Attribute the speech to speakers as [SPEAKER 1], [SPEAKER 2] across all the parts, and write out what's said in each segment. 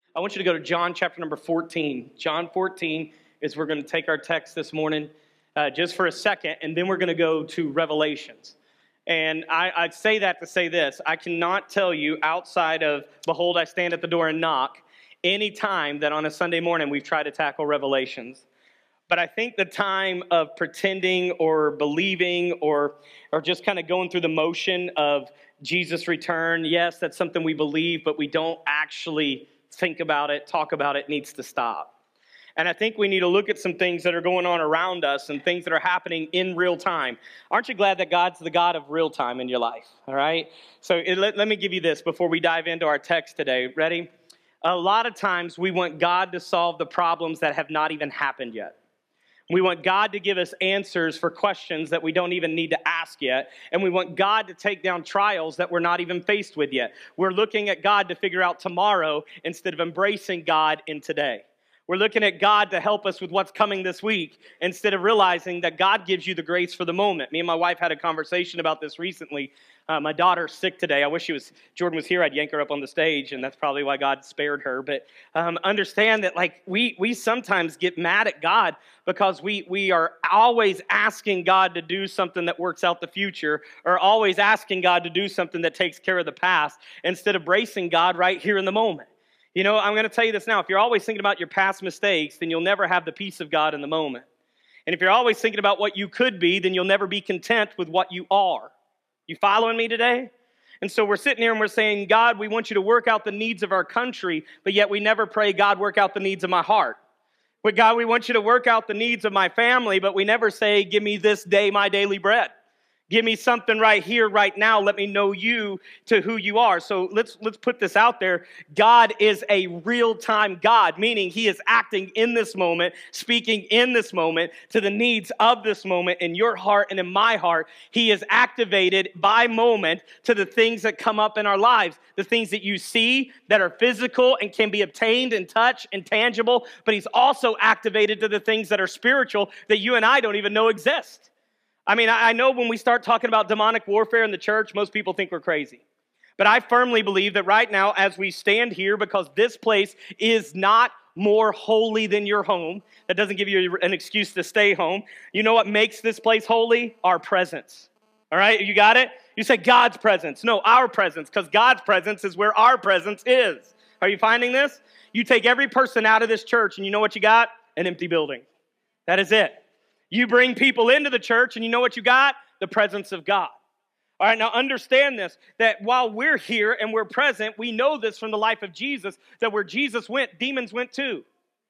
[SPEAKER 1] I want you to go to John chapter number 14. John 14 is we're going to take our text this morning just for a second, and then we're going to go to Revelations. And I say that to say this. I cannot tell you outside of, behold, I stand at the door and knock, any time that on a Sunday morning we've tried to tackle Revelations. But I think the time of pretending or believing or just kind of going through the motion of Jesus' return, yes, that's something we believe, but we don't actually think about it, talk about it, needs to stop. And I think we need to look at some things that are going on around us and things that are happening in real time. Aren't you glad that God's the God of real time in your life? All right? So let me give you this before we dive into our text today. Ready? A lot of times we want God to solve the problems that have not even happened yet. We want God to give us answers for questions that we don't even need to ask yet. And we want God to take down trials that we're not even faced with yet. We're looking at God to figure out tomorrow instead of embracing God in today. We're looking at God to help us with what's coming this week instead of realizing that God gives you the grace for the moment. Me and my wife had a conversation about this recently. My daughter's sick today. I wish Jordan was here. I'd yank her up on the stage, and that's probably why God spared her. But understand that we sometimes get mad at God because we are always asking God to do something that works out the future, or always asking God to do something that takes care of the past, instead of bracing God right here in the moment. You know, I'm going to tell you this now. If you're always thinking about your past mistakes, then you'll never have the peace of God in the moment. And if you're always thinking about what you could be, then you'll never be content with what you are. You following me today? And so we're sitting here and we're saying, God, we want you to work out the needs of our country, but yet we never pray, God, work out the needs of my heart. But God, we want you to work out the needs of my family, but we never say, give me this day my daily bread. Give me something right here, right now. Let me know you to who you are. So let's put this out there. God is a real-time God, meaning he is acting in this moment, speaking in this moment to the needs of this moment in your heart and in my heart. He is activated by moment to the things that come up in our lives, the things that you see that are physical and can be obtained and touched and tangible, but he's also activated to the things that are spiritual that you and I don't even know exist. I mean, I know when we start talking about demonic warfare in the church, most people think we're crazy. But I firmly believe that right now, as we stand here, because this place is not more holy than your home, that doesn't give you an excuse to stay home. You know what makes this place holy? Our presence. All right, you got it? You say God's presence. No, our presence, because God's presence is where our presence is. Are you finding this? You take every person out of this church, and you know what you got? An empty building. That is it. You bring people into the church, and you know what you got? The presence of God. All right, now understand this, that while we're here and we're present, we know this from the life of Jesus, that where Jesus went, demons went too.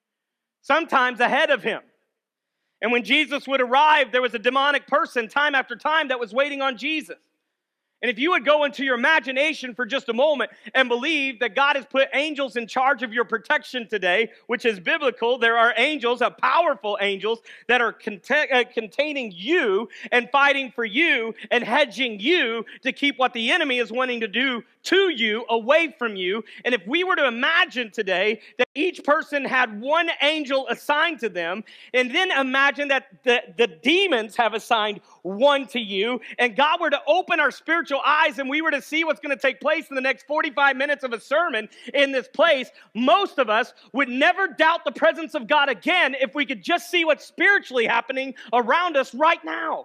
[SPEAKER 1] Sometimes ahead of him. And when Jesus would arrive, there was a demonic person time after time that was waiting on Jesus. And if you would go into your imagination for just a moment and believe that God has put angels in charge of your protection today, which is biblical, there are angels, powerful angels, that are containing you and fighting for you and hedging you to keep what the enemy is wanting to do to you away from you. And if we were to imagine today that each person had one angel assigned to them, and then imagine that the demons have assigned one to you, and God were to open our spiritual eyes and we were to see what's going to take place in the next 45 minutes of a sermon in this place, most of us would never doubt the presence of God again if we could just see what's spiritually happening around us right now.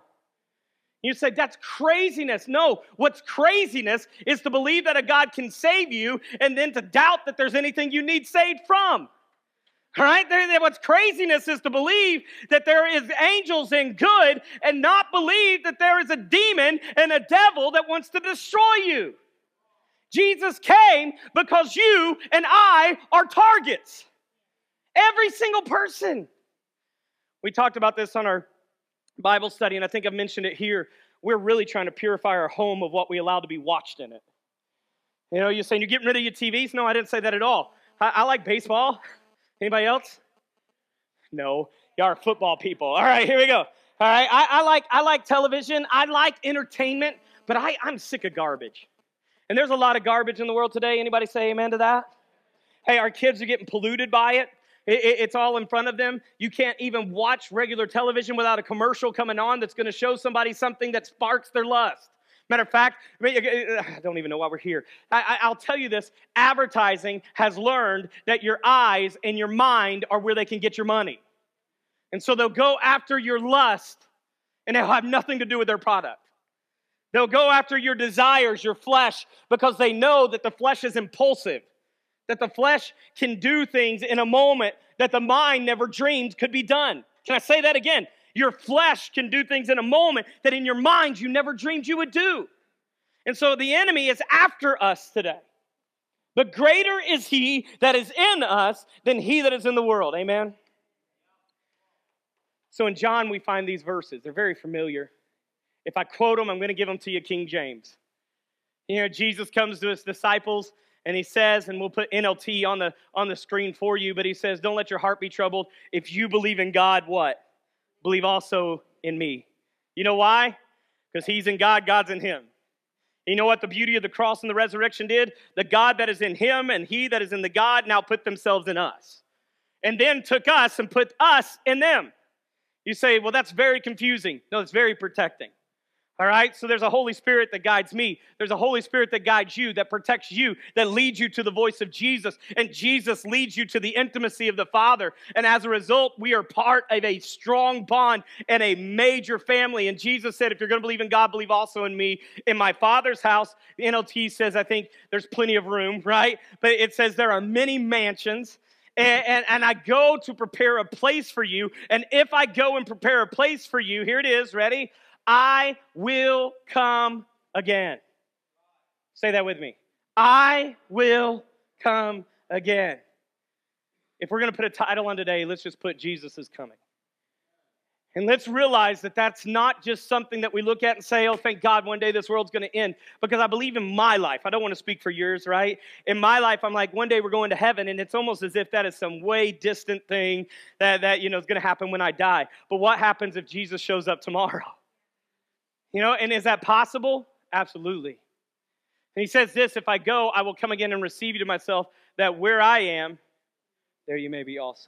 [SPEAKER 1] You say, that's craziness. No, what's craziness is to believe that a God can save you and then to doubt that there's anything you need saved from. All right? What's craziness is to believe that there is angels and good and not believe that there is a demon and a devil that wants to destroy you. Jesus came because you and I are targets. Every single person. We talked about this on our Bible study, and I think I've mentioned it here. We're really trying to purify our home of what we allow to be watched in it. You know, you're saying you're getting rid of your TVs? No, I didn't say that at all. I like baseball. Anybody else? No, y'all are football people. All right, here we go. All right, I like television. I like entertainment, but I'm sick of garbage. And there's a lot of garbage in the world today. Anybody say amen to that? Hey, our kids are getting polluted by it. It's all in front of them. You can't even watch regular television without a commercial coming on that's going to show somebody something that sparks their lust. Matter of fact, I don't even know why we're here. I'll tell you this. Advertising has learned that your eyes and your mind are where they can get your money. And so they'll go after your lust, and they'll have nothing to do with their product. They'll go after your desires, your flesh, because they know that the flesh is impulsive, that the flesh can do things in a moment that the mind never dreamed could be done. Can I say that again? Your flesh can do things in a moment that in your mind you never dreamed you would do. And so the enemy is after us today. But greater is he that is in us than he that is in the world. Amen? So in John we find these verses. They're very familiar. If I quote them, I'm going to give them to you King James. You know, Jesus comes to his disciples and he says, and we'll put NLT on the screen for you, but he says, don't let your heart be troubled. If you believe in God, what? Believe also in me. You know why? Because he's in God, God's in him. You know what the beauty of the cross and the resurrection did? The God that is in him and he that is in the God now put themselves in us. And then took us and put us in them. You say, well, that's very confusing. No, it's very protecting. All right, so there's a Holy Spirit that guides me. There's a Holy Spirit that guides you, that protects you, that leads you to the voice of Jesus. And Jesus leads you to the intimacy of the Father. And as a result, we are part of a strong bond and a major family. And Jesus said, if you're going to believe in God, believe also in me. In my Father's house, the NLT says, I think there's plenty of room, right? But it says there are many mansions. And I go to prepare a place for you. And if I go and prepare a place for you, here it is, ready? I will come again. Say that with me. I will come again. If we're going to put a title on today, let's just put Jesus is coming. And let's realize that that's not just something that we look at and say, oh, thank God one day this world's going to end. Because I believe in my life. I don't want to speak for yours, right? In my life, I'm like, one day we're going to heaven, and it's almost as if that is some way distant thing that you know is going to happen when I die. But what happens if Jesus shows up tomorrow? You know, and is that possible? Absolutely. And he says this, if I go, I will come again and receive you to myself, that where I am, there you may be also.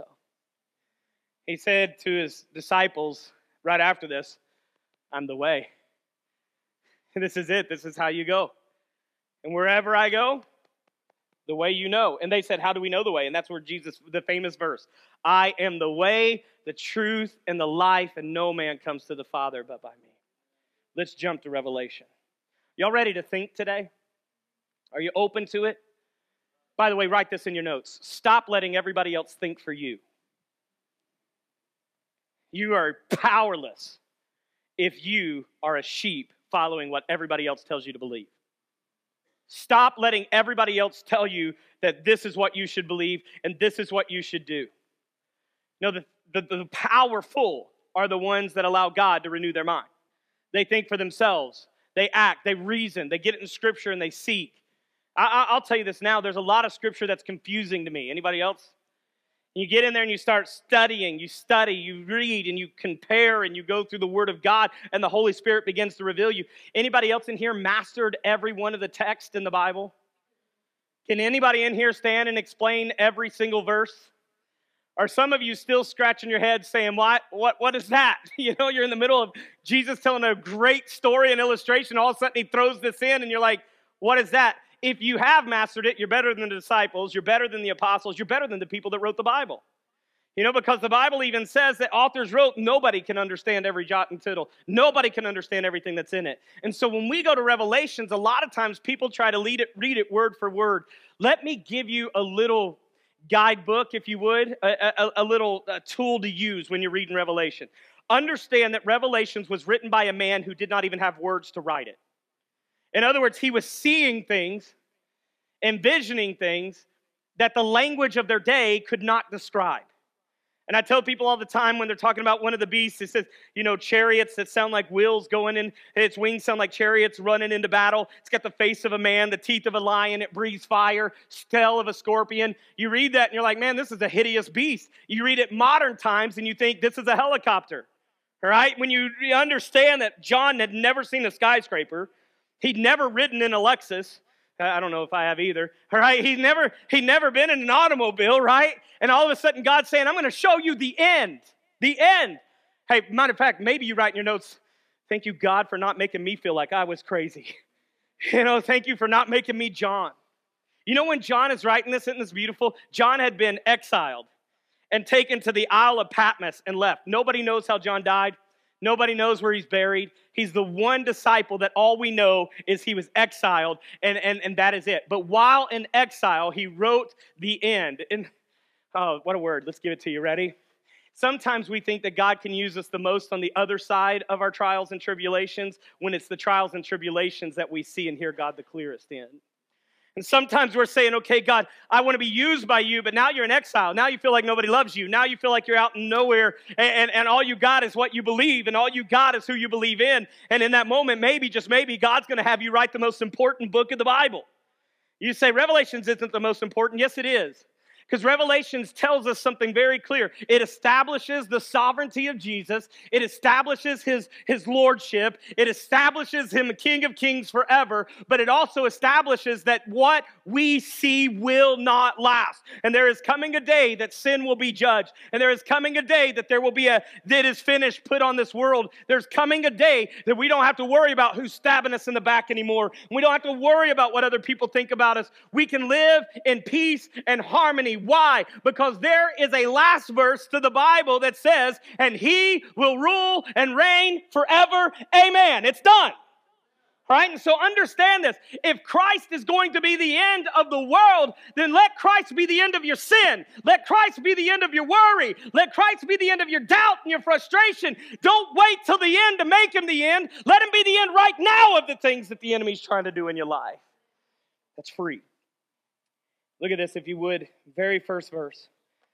[SPEAKER 1] He said to his disciples right after this, I'm the way. And this is it. This is how you go. And wherever I go, the way you know. And they said, how do we know the way? And that's where Jesus, the famous verse, I am the way, the truth, and the life, and no man comes to the Father but by me. Let's jump to Revelation. Y'all ready to think today? Are you open to it? By the way, write this in your notes. Stop letting everybody else think for you. You are powerless if you are a sheep following what everybody else tells you to believe. Stop letting everybody else tell you that this is what you should believe and this is what you should do. No, the powerful are the ones that allow God to renew their mind. They think for themselves. They act. They reason. They get it in Scripture and they seek. I'll tell you this now. There's a lot of Scripture that's confusing to me. Anybody else? You get in there and you start studying. You study. You read and you compare and you go through the Word of God and the Holy Spirit begins to reveal you. Anybody else in here mastered every one of the texts in the Bible? Can anybody in here stand and explain every single verse? Are some of you still scratching your head saying, what is that? You know, you're in the middle of Jesus telling a great story and illustration. All of a sudden he throws this in and you're like, what is that? If you have mastered it, you're better than the disciples. You're better than the apostles. You're better than the people that wrote the Bible. You know, because the Bible even says that authors wrote, nobody can understand every jot and tittle. Nobody can understand everything that's in it. And so when we go to Revelations, a lot of times people try to read it word for word. Let me give you a little guidebook, if you would, a little tool to use when you're reading Revelation. Understand that Revelations was written by a man who did not even have words to write it. In other words, he was seeing things, envisioning things that the language of their day could not describe. And I tell people all the time when they're talking about one of the beasts, it says, you know, chariots that sound like wheels going in, and its wings sound like chariots running into battle. It's got the face of a man, the teeth of a lion, it breathes fire, tail of a scorpion. You read that and you're like, man, this is a hideous beast. You read it modern times and you think this is a helicopter. All right? When you understand that John had never seen a skyscraper, he'd never ridden in a Lexus. I don't know if I have either. All right, he'd never been in an automobile, right? And all of a sudden, God's saying, I'm going to show you the end. The end. Hey, matter of fact, maybe you write in your notes, Thank you, God, for not making me feel like I was crazy. Thank you for not making me John. When John is writing this, isn't this beautiful? John had been exiled and taken to the Isle of Patmos and left. Nobody knows how John died. Nobody knows where he's buried. He's the one disciple that all we know is he was exiled, and that is it. But while in exile, he wrote the end. And oh, what a word. Let's give it to you. Ready? Sometimes we think that God can use us the most on the other side of our trials and tribulations, when it's the trials and tribulations that we see and hear God the clearest in. And sometimes we're saying, okay, God, I want to be used by you, but now you're in exile. Now you feel like nobody loves you. Now you feel like you're out in nowhere, and all you got is what you believe, and all you got is who you believe in. And in that moment, maybe, just maybe, God's going to have you write the most important book of the Bible. You say, Revelations isn't the most important. Yes, it is. Because Revelations tells us something very clear. It establishes the sovereignty of Jesus. It establishes his lordship. It establishes him a King of Kings forever. But it also establishes that what we see will not last. And there is coming a day that sin will be judged. And there is coming a day that there will be that is finished put on this world. There's coming a day that we don't have to worry about who's stabbing us in the back anymore. We don't have to worry about what other people think about us. We can live in peace and harmony. Why? Because there is a last verse to the Bible that says, and he will rule and reign forever. Amen. It's done. All right? And so understand this. If Christ is going to be the end of the world, then let Christ be the end of your sin. Let Christ be the end of your worry. Let Christ be the end of your doubt and your frustration. Don't wait till the end to make him the end. Let him be the end right now of the things that the enemy's trying to do in your life. That's free. Look at this, if you would. Very first verse.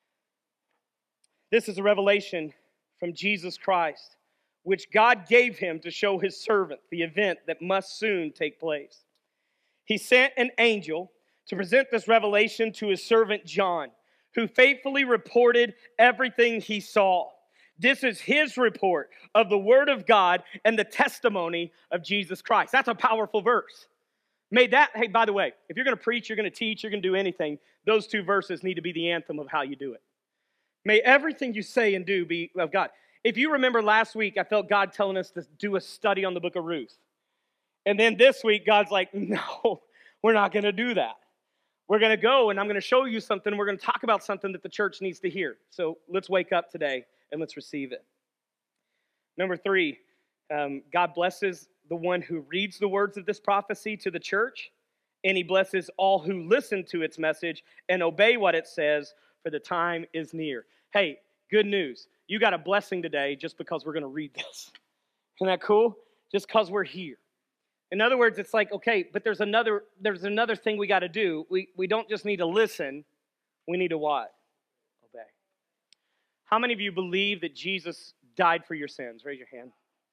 [SPEAKER 1] This is a revelation from Jesus Christ, which God gave him to show his servant the event that must soon take place. He sent an angel to present this revelation to his servant John, who faithfully reported everything he saw. This is his report of the word of God and the testimony of Jesus Christ. That's a powerful verse. Hey, by the way, if you're going to preach, you're going to teach, you're going to do anything, those two verses need to be the anthem of how you do it. May everything you say and do be of God. If you remember last week, I felt God telling us to do a study on the book of Ruth. And then this week, God's like, no, we're not going to do that. We're going to go, and I'm going to show you something. We're going to talk about something that the church needs to hear. So let's wake up today, and let's receive it. Number 3, God blesses the one who reads the words of this prophecy to the church, and he blesses all who listen to its message and obey what it says, for the time is near. Hey, good news. You got a blessing today just because we're going to read this. Isn't that cool? Just because we're here. In other words, it's like, okay, but there's another thing we got to do. We don't just need to listen. We need to what? Obey. How many of you believe that Jesus died for your sins? Raise your hand.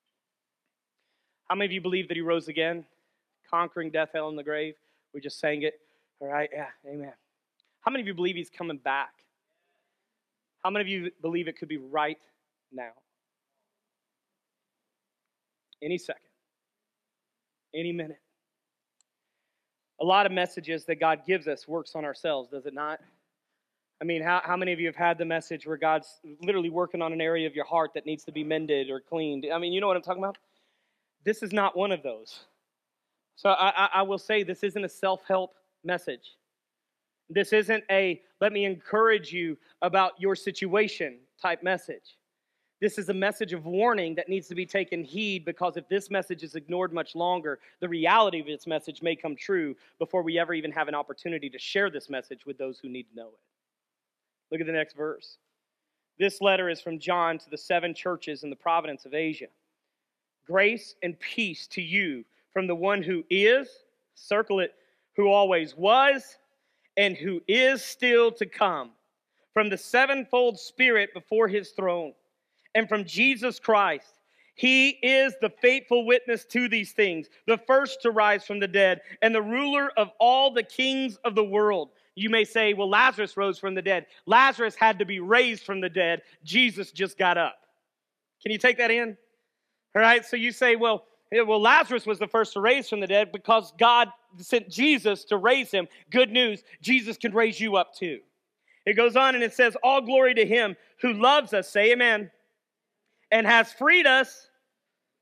[SPEAKER 1] How many of you believe that he rose again, conquering death, hell, and the grave? We just sang it. All right, yeah, amen. How many of you believe he's coming back? How many of you believe it could be right now? Any second. Any minute. A lot of messages that God gives us works on ourselves, does it not? I mean, how many of you have had the message where God's literally working on an area of your heart that needs to be mended or cleaned? I mean, you know what I'm talking about? This is not one of those. So I will say this isn't a self-help message. This isn't a let me encourage you about your situation type message. This is a message of warning that needs to be taken heed, because if this message is ignored much longer, the reality of its message may come true before we ever even have an opportunity to share this message with those who need to know it. Look at the next verse. This letter is from John to the 7 churches in the province of Asia. Grace and peace to you from the one who is, circle it, who always was, and who is still to come, from the sevenfold Spirit before his throne, and from Jesus Christ. He is the faithful witness to these things, the first to rise from the dead, and the ruler of all the kings of the world. You may say, well, Lazarus rose from the dead. Lazarus had to be raised from the dead. Jesus just got up. Can you take that in? All right, so you say, well, Lazarus was the first to raise from the dead because God sent Jesus to raise him. Good news, Jesus can raise you up too. It goes on and it says, all glory to him who loves us, say amen, and has freed us.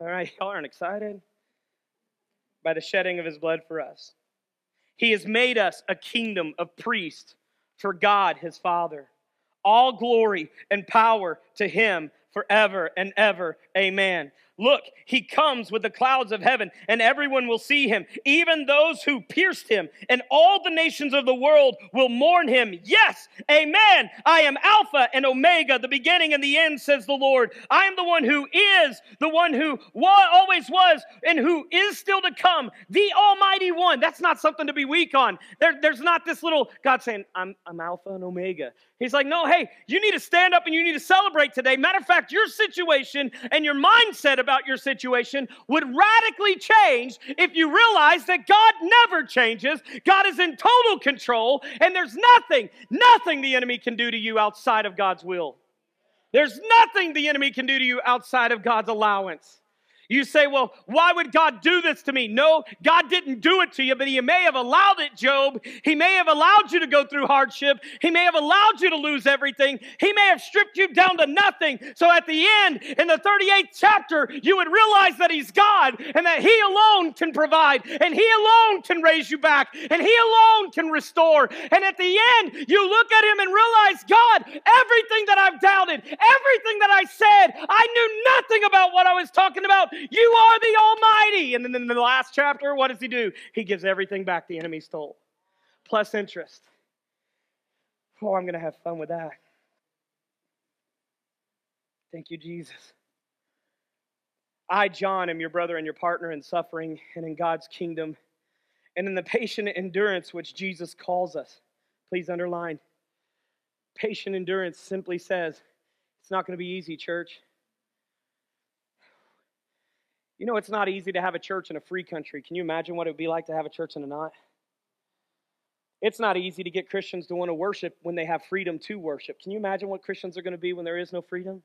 [SPEAKER 1] All right, y'all aren't excited? By the shedding of his blood for us. He has made us a kingdom of priests for God his Father. All glory and power to him forever and ever. Amen. Look, he comes with the clouds of heaven, and everyone will see him, even those who pierced him, and all the nations of the world will mourn him. Yes, amen. I am Alpha and Omega, the beginning and the end, says the Lord. I am the one who is, the one who always was, and who is still to come, the Almighty One. That's not something to be weak on. There's not this little God saying, I'm Alpha and Omega. He's like, no, hey, you need to stand up and you need to celebrate today. Matter of fact, your situation and your mindset about your situation would radically change if you realize that God never changes. God is in total control, and there's nothing the enemy can do to you outside of God's will. There's nothing the enemy can do to you outside of God's allowance. You say, well, why would God do this to me? No, God didn't do it to you, but he may have allowed it, Job. He may have allowed you to go through hardship. He may have allowed you to lose everything. He may have stripped you down to nothing. So at the end, in the 38th chapter, you would realize that he's God and that he alone can provide and he alone can raise you back and he alone can restore. And at the end, you look at him and realize, God, everything that I've doubted, everything that I said, I knew nothing about what I was talking about. You are the Almighty. And then in the last chapter, what does he do? He gives everything back the enemy stole, plus interest. Oh, I'm going to have fun with that. Thank you, Jesus. I, John, am your brother and your partner in suffering and in God's kingdom and in the patient endurance which Jesus calls us. Please underline. Patient endurance simply says, it's not going to be easy, church. You know, it's not easy to have a church in a free country. Can you imagine what it would be like to have a church in a not? It's not easy to get Christians to want to worship when they have freedom to worship. Can you imagine what Christians are going to be when there is no freedom?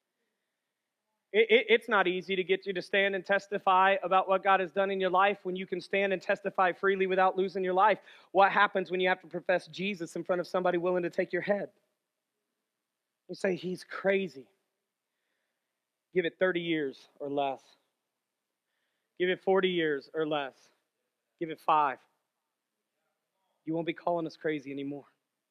[SPEAKER 1] It's not easy to get you to stand and testify about what God has done in your life when you can stand and testify freely without losing your life. What happens when you have to profess Jesus in front of somebody willing to take your head? You say, he's crazy. Give it 30 years or less. Give it 40 years or less. Give it 5. You won't be calling us crazy anymore.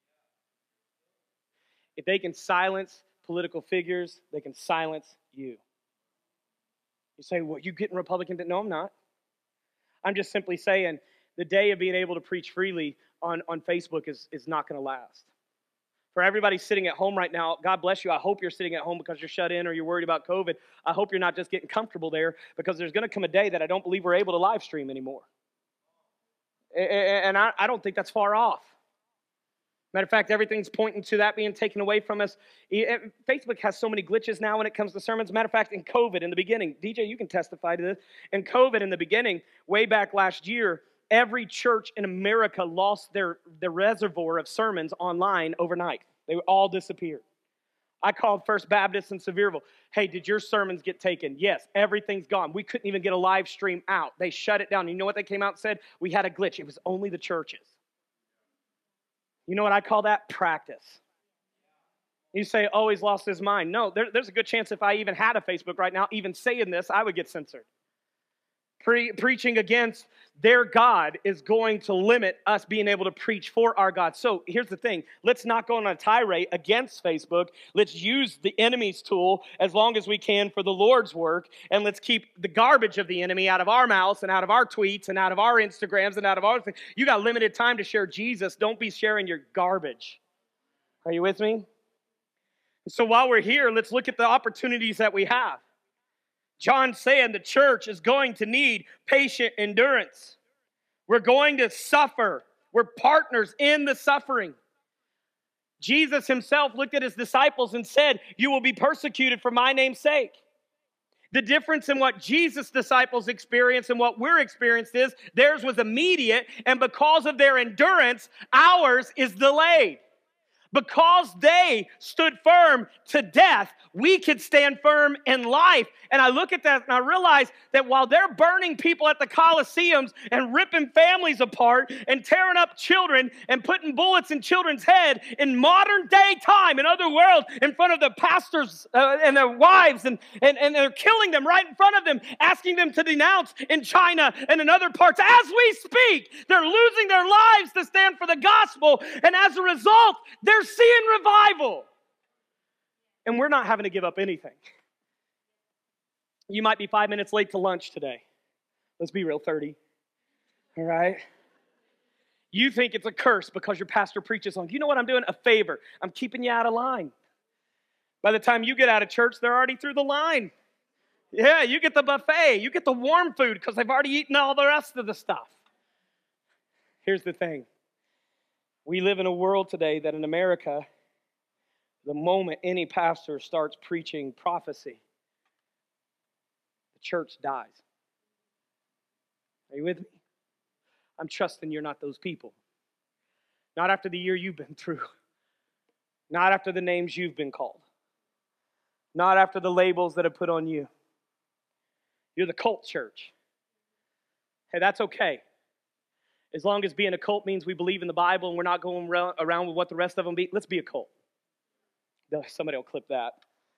[SPEAKER 1] If they can silence political figures, they can silence you. You say, well, you getting Republican? No, I'm not. I'm just simply saying the day of being able to preach freely on Facebook is not going to last. For everybody sitting at home right now, God bless you. I hope you're sitting at home because you're shut in or you're worried about COVID. I hope you're not just getting comfortable there, because there's going to come a day that I don't believe we're able to live stream anymore. And I don't think that's far off. Matter of fact, everything's pointing to that being taken away from us. Facebook has so many glitches now when it comes to sermons. Matter of fact, in COVID in the beginning, DJ, you can testify to this. In COVID in the beginning, way back last year, every church in America lost their reservoir of sermons online overnight. They all disappeared. I called First Baptist in Sevierville. Hey, did your sermons get taken? Yes, everything's gone. We couldn't even get a live stream out. They shut it down. You know what they came out and said? We had a glitch. It was only the churches. You know what I call that? Practice. You say, oh, he's lost his mind. No, there's a good chance if I even had a Facebook right now, even saying this, I would get censored. Preaching against their God is going to limit us being able to preach for our God. So here's the thing. Let's not go on a tirade against Facebook. Let's use the enemy's tool as long as we can for the Lord's work. And let's keep the garbage of the enemy out of our mouths and out of our tweets and out of our Instagrams and out of our things. You got limited time to share Jesus. Don't be sharing your garbage. Are you with me? So while we're here, let's look at the opportunities that we have. John's saying the church is going to need patient endurance. We're going to suffer. We're partners in the suffering. Jesus himself looked at his disciples and said, you will be persecuted for my name's sake. The difference in what Jesus' disciples experienced and what we're experienced is theirs was immediate, and because of their endurance, ours is delayed. Because they stood firm to death, we could stand firm in life. And I look at that and I realize that while they're burning people at the Colosseums and ripping families apart and tearing up children and putting bullets in children's head in modern day time, in other world, in front of the pastors and their wives, and they're killing them right in front of them, asking them to denounce in China and in other parts. As we speak, they're losing their lives to stand for the gospel. And as a result, they're seeing revival. And we're not having to give up anything. You might be 5 minutes late to lunch today. Let's be real, 30. All right? You think it's a curse because your pastor preaches on. You know what I'm doing? A favor. I'm keeping you out of line. By the time you get out of church, they're already through the line. Yeah, you get the buffet. You get the warm food because they've already eaten all the rest of the stuff. Here's the thing. We live in a world today that in America, the moment any pastor starts preaching prophecy, the church dies. Are you with me? I'm trusting you're not those people. Not after the year you've been through. Not after the names you've been called. Not after the labels that have put on you. You're the cult church. Hey, that's okay. As long as being a cult means we believe in the Bible and we're not going around with what the rest of them be, let's be a cult. Somebody will clip that.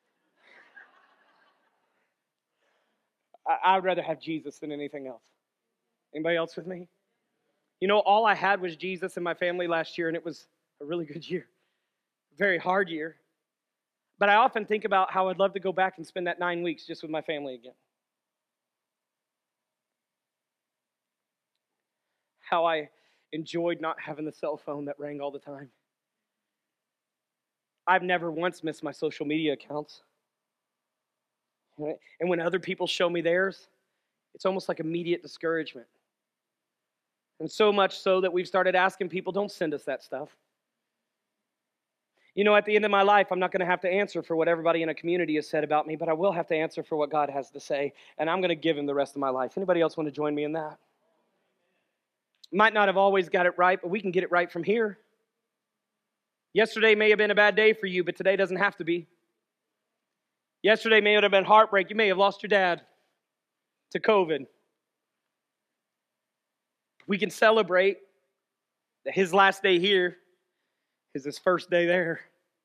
[SPEAKER 1] I'd rather have Jesus than anything else. Anybody else with me? You know, all I had was Jesus in my family last year, and it was a really good year. Very hard year. But I often think about how I'd love to go back and spend that 9 weeks just with my family again. How I enjoyed not having the cell phone that rang all the time. I've never once missed my social media accounts. And when other people show me theirs, it's almost like immediate discouragement. And so much so that we've started asking people, don't send us that stuff. You know, at the end of my life, I'm not going to have to answer for what everybody in a community has said about me, but I will have to answer for what God has to say, and I'm going to give him the rest of my life. Anybody else want to join me in that? Might not have always got it right, but we can get it right from here. Yesterday may have been a bad day for you, but today doesn't have to be. Yesterday may have been heartbreak. You may have lost your dad to COVID. We can celebrate that his last day here is his first day there.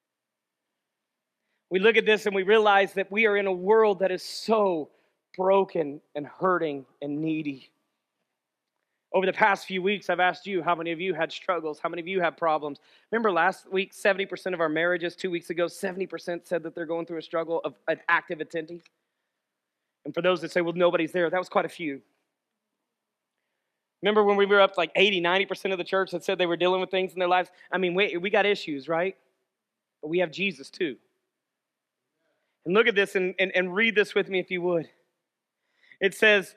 [SPEAKER 1] We look at this and we realize that we are in a world that is so broken and hurting and needy. Over the past few weeks, I've asked you, how many of you had struggles? How many of you have problems? Remember last week, 70% of our marriages, 2 weeks ago, 70% said that they're going through a struggle of active attendees. And for those that say, well, nobody's there, that was quite a few. Remember when we were up to like 80, 90% of the church that said they were dealing with things in their lives? I mean, we got issues, right? But we have Jesus too. And look at this and read this with me if you would. It says,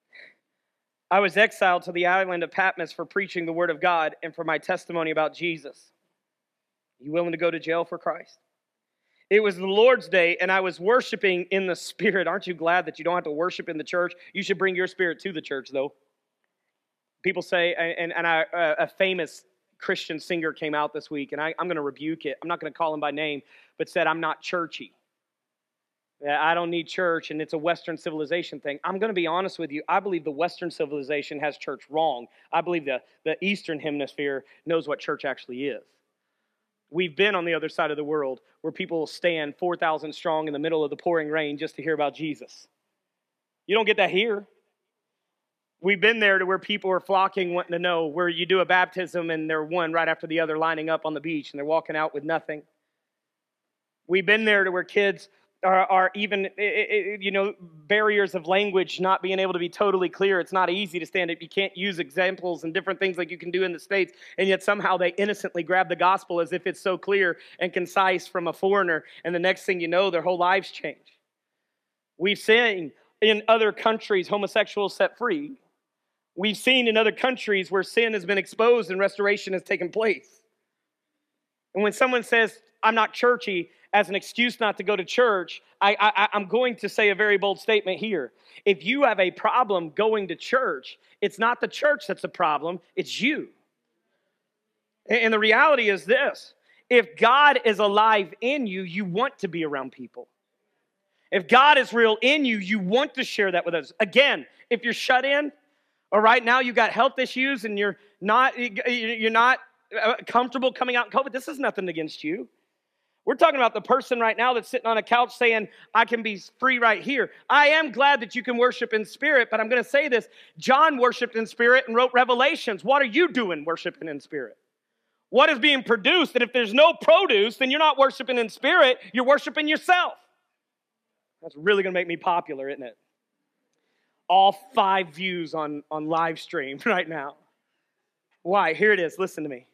[SPEAKER 1] I was exiled to the island of Patmos for preaching the word of God and for my testimony about Jesus. Are you willing to go to jail for Christ? It was the Lord's day, and I was worshiping in the Spirit. Aren't you glad that you don't have to worship in the church? You should bring your spirit to the church, though. People say, a famous Christian singer came out this week, and I'm going to rebuke it. I'm not going to call him by name, but said, I'm not churchy. I don't need church, and it's a Western civilization thing. I'm going to be honest with you. I believe the Western civilization has church wrong. I believe the Eastern hemisphere knows what church actually is. We've been on the other side of the world where people will stand 4,000 strong in the middle of the pouring rain just to hear about Jesus. You don't get that here. We've been there to where people are flocking, wanting to know, where you do a baptism and they're one right after the other lining up on the beach and they're walking out with nothing. We've been there to where kids are even, barriers of language not being able to be totally clear. It's not easy to stand it. You can't use examples and different things like you can do in the States, and yet somehow they innocently grab the gospel as if it's so clear and concise from a foreigner, and the next thing you know, their whole lives change. We've seen in other countries homosexuals set free. We've seen in other countries where sin has been exposed and restoration has taken place. And when someone says, I'm not churchy, as an excuse not to go to church, I'm going to say a very bold statement here. If you have a problem going to church, it's not the church that's the problem, it's you. And the reality is this. if God is alive in you, you want to be around people. If God is real in you, you want to share that with others. Again, if you're shut in, or right now you got health issues and you're not comfortable coming out in COVID, this is nothing against you. We're talking about the person right now that's sitting on a couch saying, I can be free right here. I am glad that you can worship in spirit, but I'm going to say this. John worshiped in spirit and wrote Revelations. What are you doing worshiping in spirit? What is being produced? And if there's no produce, then you're not worshiping in spirit, you're worshiping yourself. That's really going to make me popular, isn't it? All 5 views on live stream right now. Why? Here it is. Listen to me.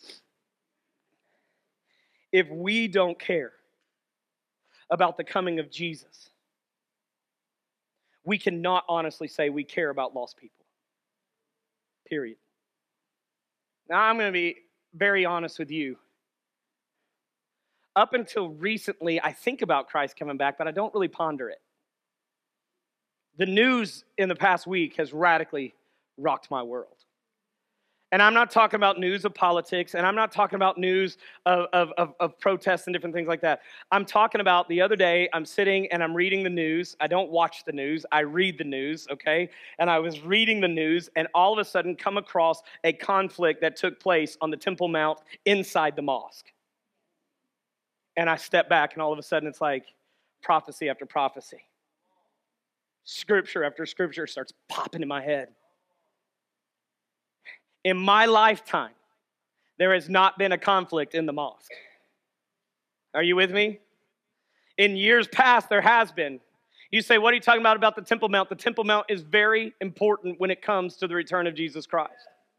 [SPEAKER 1] If we don't care about the coming of Jesus, we cannot honestly say we care about lost people. Period. Now, I'm going to be very honest with you. Up until recently, I think about Christ coming back, but I don't really ponder it. The news in the past week has radically rocked my world. And I'm not talking about news of politics, and I'm not talking about news of protests and different things like that. I'm talking about the other day, I'm sitting and I'm reading the news. I don't watch the news, I read the news, okay? And I was reading the news, and all of a sudden come across a conflict that took place on the Temple Mount inside the mosque. And I step back, and all of a sudden it's like prophecy after prophecy. Scripture after scripture starts popping in my head. In my lifetime, there has not been a conflict in the mosque. Are you with me? In years past, there has been. You say, what are you talking about the Temple Mount? The Temple Mount is very important when it comes to the return of Jesus Christ.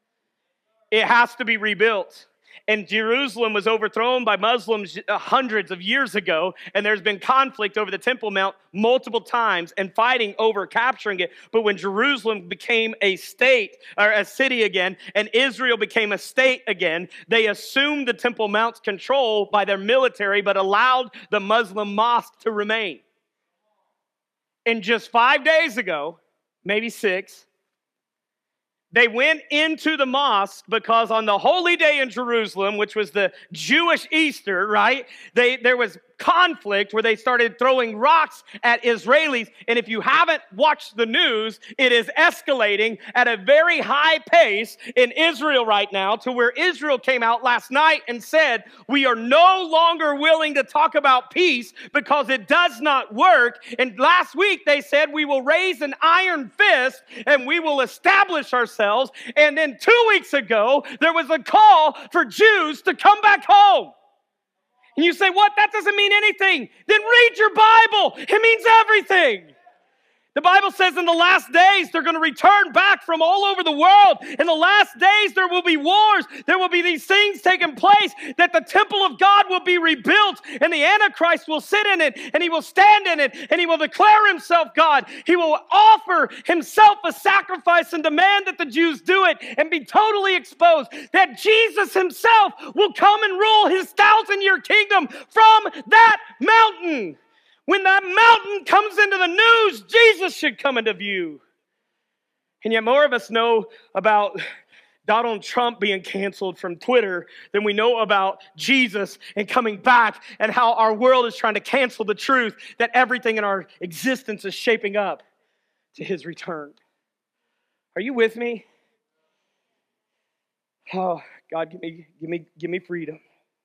[SPEAKER 1] It has to be rebuilt. And Jerusalem was overthrown by Muslims hundreds of years ago, and there's been conflict over the Temple Mount multiple times and fighting over capturing it. But when Jerusalem became a state, or a city again, and Israel became a state again, they assumed the Temple Mount's control by their military, but allowed the Muslim mosque to remain. And just 5 days ago, maybe 6, they went into the mosque because on the holy day in Jerusalem, which was the Jewish Easter, right? There was conflict where they started throwing rocks at Israelis. And if you haven't watched the news, it is escalating at a very high pace in Israel right now, to where Israel came out last night and said, we are no longer willing to talk about peace because it does not work. And last week they said, we will raise an iron fist and we will establish ourselves. And then 2 weeks ago, there was a call for Jews to come back home. And you say, what? That doesn't mean anything. Then read your Bible. It means everything. The Bible says in the last days, they're going to return back from all over the world. In the last days, there will be wars. There will be these things taking place, that the temple of God will be rebuilt, and the Antichrist will sit in it, and he will stand in it, and he will declare himself God. He will offer himself a sacrifice and demand that the Jews do it and be totally exposed. That Jesus himself will come and rule his 1,000-year kingdom from that mountain. When that mountain comes into the news, Jesus should come into view. And yet more of us know about Donald Trump being canceled from Twitter than we know about Jesus and coming back, and how our world is trying to cancel the truth that everything in our existence is shaping up to his return. Are you with me? Oh, God, give me freedom.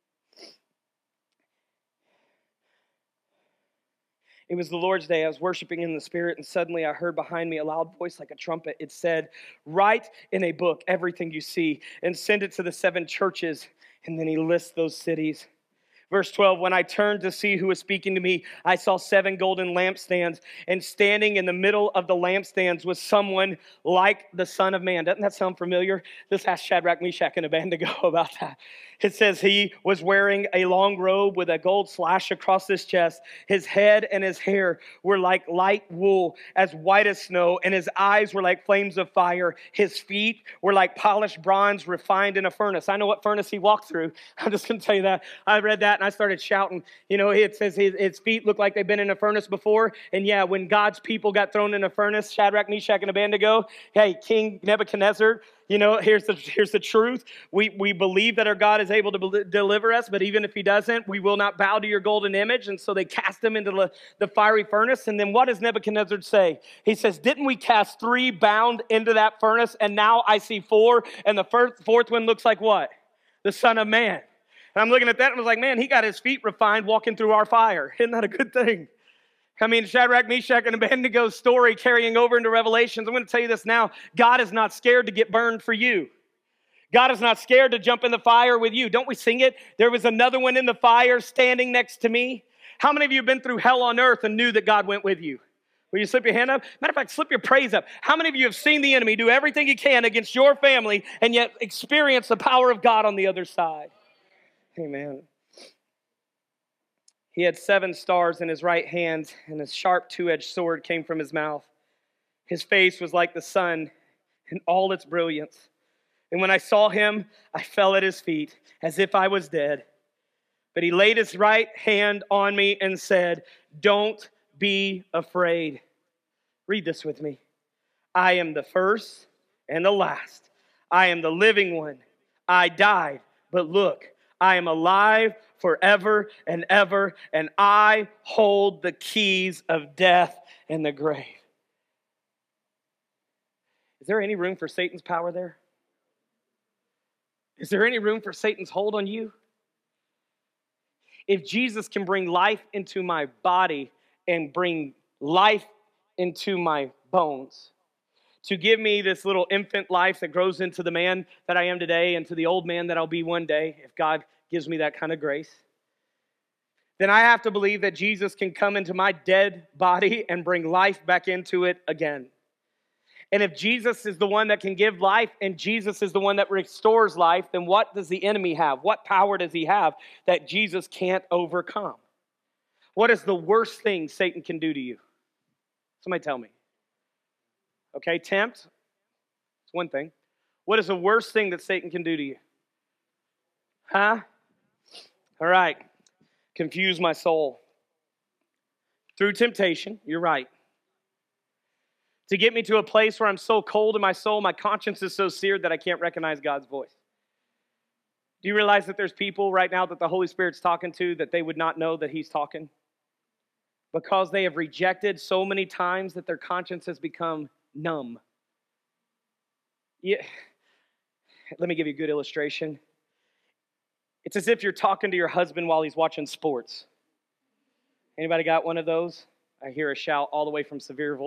[SPEAKER 1] It was the Lord's Day. I was worshiping in the Spirit, and suddenly I heard behind me a loud voice like a trumpet. It said, write in a book everything you see and send it to the 7 churches. And then he lists those cities. Verse 12, when I turned to see who was speaking to me, I saw 7 golden lampstands, and standing in the middle of the lampstands was someone like the Son of Man. Doesn't that sound familiar? Let's ask Shadrach, Meshach, and Abednego about that. It says he was wearing a long robe with a gold slash across his chest. His head and his hair were like light wool, as white as snow, and his eyes were like flames of fire. His feet were like polished bronze refined in a furnace. I know what furnace he walked through. I'm just going to tell you that. I read that, and and I started shouting. It says his feet look like they've been in a furnace before. And yeah, when God's people got thrown in a furnace, Shadrach, Meshach, and Abednego, hey, King Nebuchadnezzar, here's the truth. We believe that our God is able to deliver us, but even if he doesn't, we will not bow to your golden image. And so they cast him into the fiery furnace. And then what does Nebuchadnezzar say? He says, didn't we cast 3 bound into that furnace? And now I see 4. And the fourth one looks like what? The Son of Man. And I'm looking at that and I was like, man, he got his feet refined walking through our fire. Isn't that a good thing? I mean, Shadrach, Meshach, and Abednego's story carrying over into Revelations. I'm going to tell you this now. God is not scared to get burned for you. God is not scared to jump in the fire with you. Don't we sing it? There was another one in the fire standing next to me. How many of you have been through hell on earth and knew that God went with you? Will you slip your hand up? Matter of fact, slip your praise up. How many of you have seen the enemy do everything he can against your family and yet experience the power of God on the other side? Amen. He had 7 stars in his right hand, and a sharp 2-edged sword came from his mouth. His face was like the sun in all its brilliance. And when I saw him, I fell at his feet as if I was dead. But he laid his right hand on me and said, don't be afraid. Read this with me. I am the first and the last. I am the living one. I died, but look, I am alive forever and ever, and I hold the keys of death and the grave. Is there any room for Satan's power there? Is there any room for Satan's hold on you? If Jesus can bring life into my body and bring life into my bones, to give me this little infant life that grows into the man that I am today and to the old man that I'll be one day, if God gives me that kind of grace, then I have to believe that Jesus can come into my dead body and bring life back into it again. And if Jesus is the one that can give life and Jesus is the one that restores life, then what does the enemy have? What power does he have that Jesus can't overcome? What is the worst thing Satan can do to you? Somebody tell me. Okay, tempt. It's one thing. What is the worst thing that Satan can do to you? Huh? All right. Confuse my soul. Through temptation, you're right. To get me to a place where I'm so cold in my soul, my conscience is so seared that I can't recognize God's voice. Do you realize that there's people right now that the Holy Spirit's talking to that they would not know that he's talking? Because they have rejected so many times that their conscience has become numb. Yeah. Let me give you a good illustration. It's as if you're talking to your husband while he's watching sports. Anybody got one of those? I hear a shout all the way from Sevierville.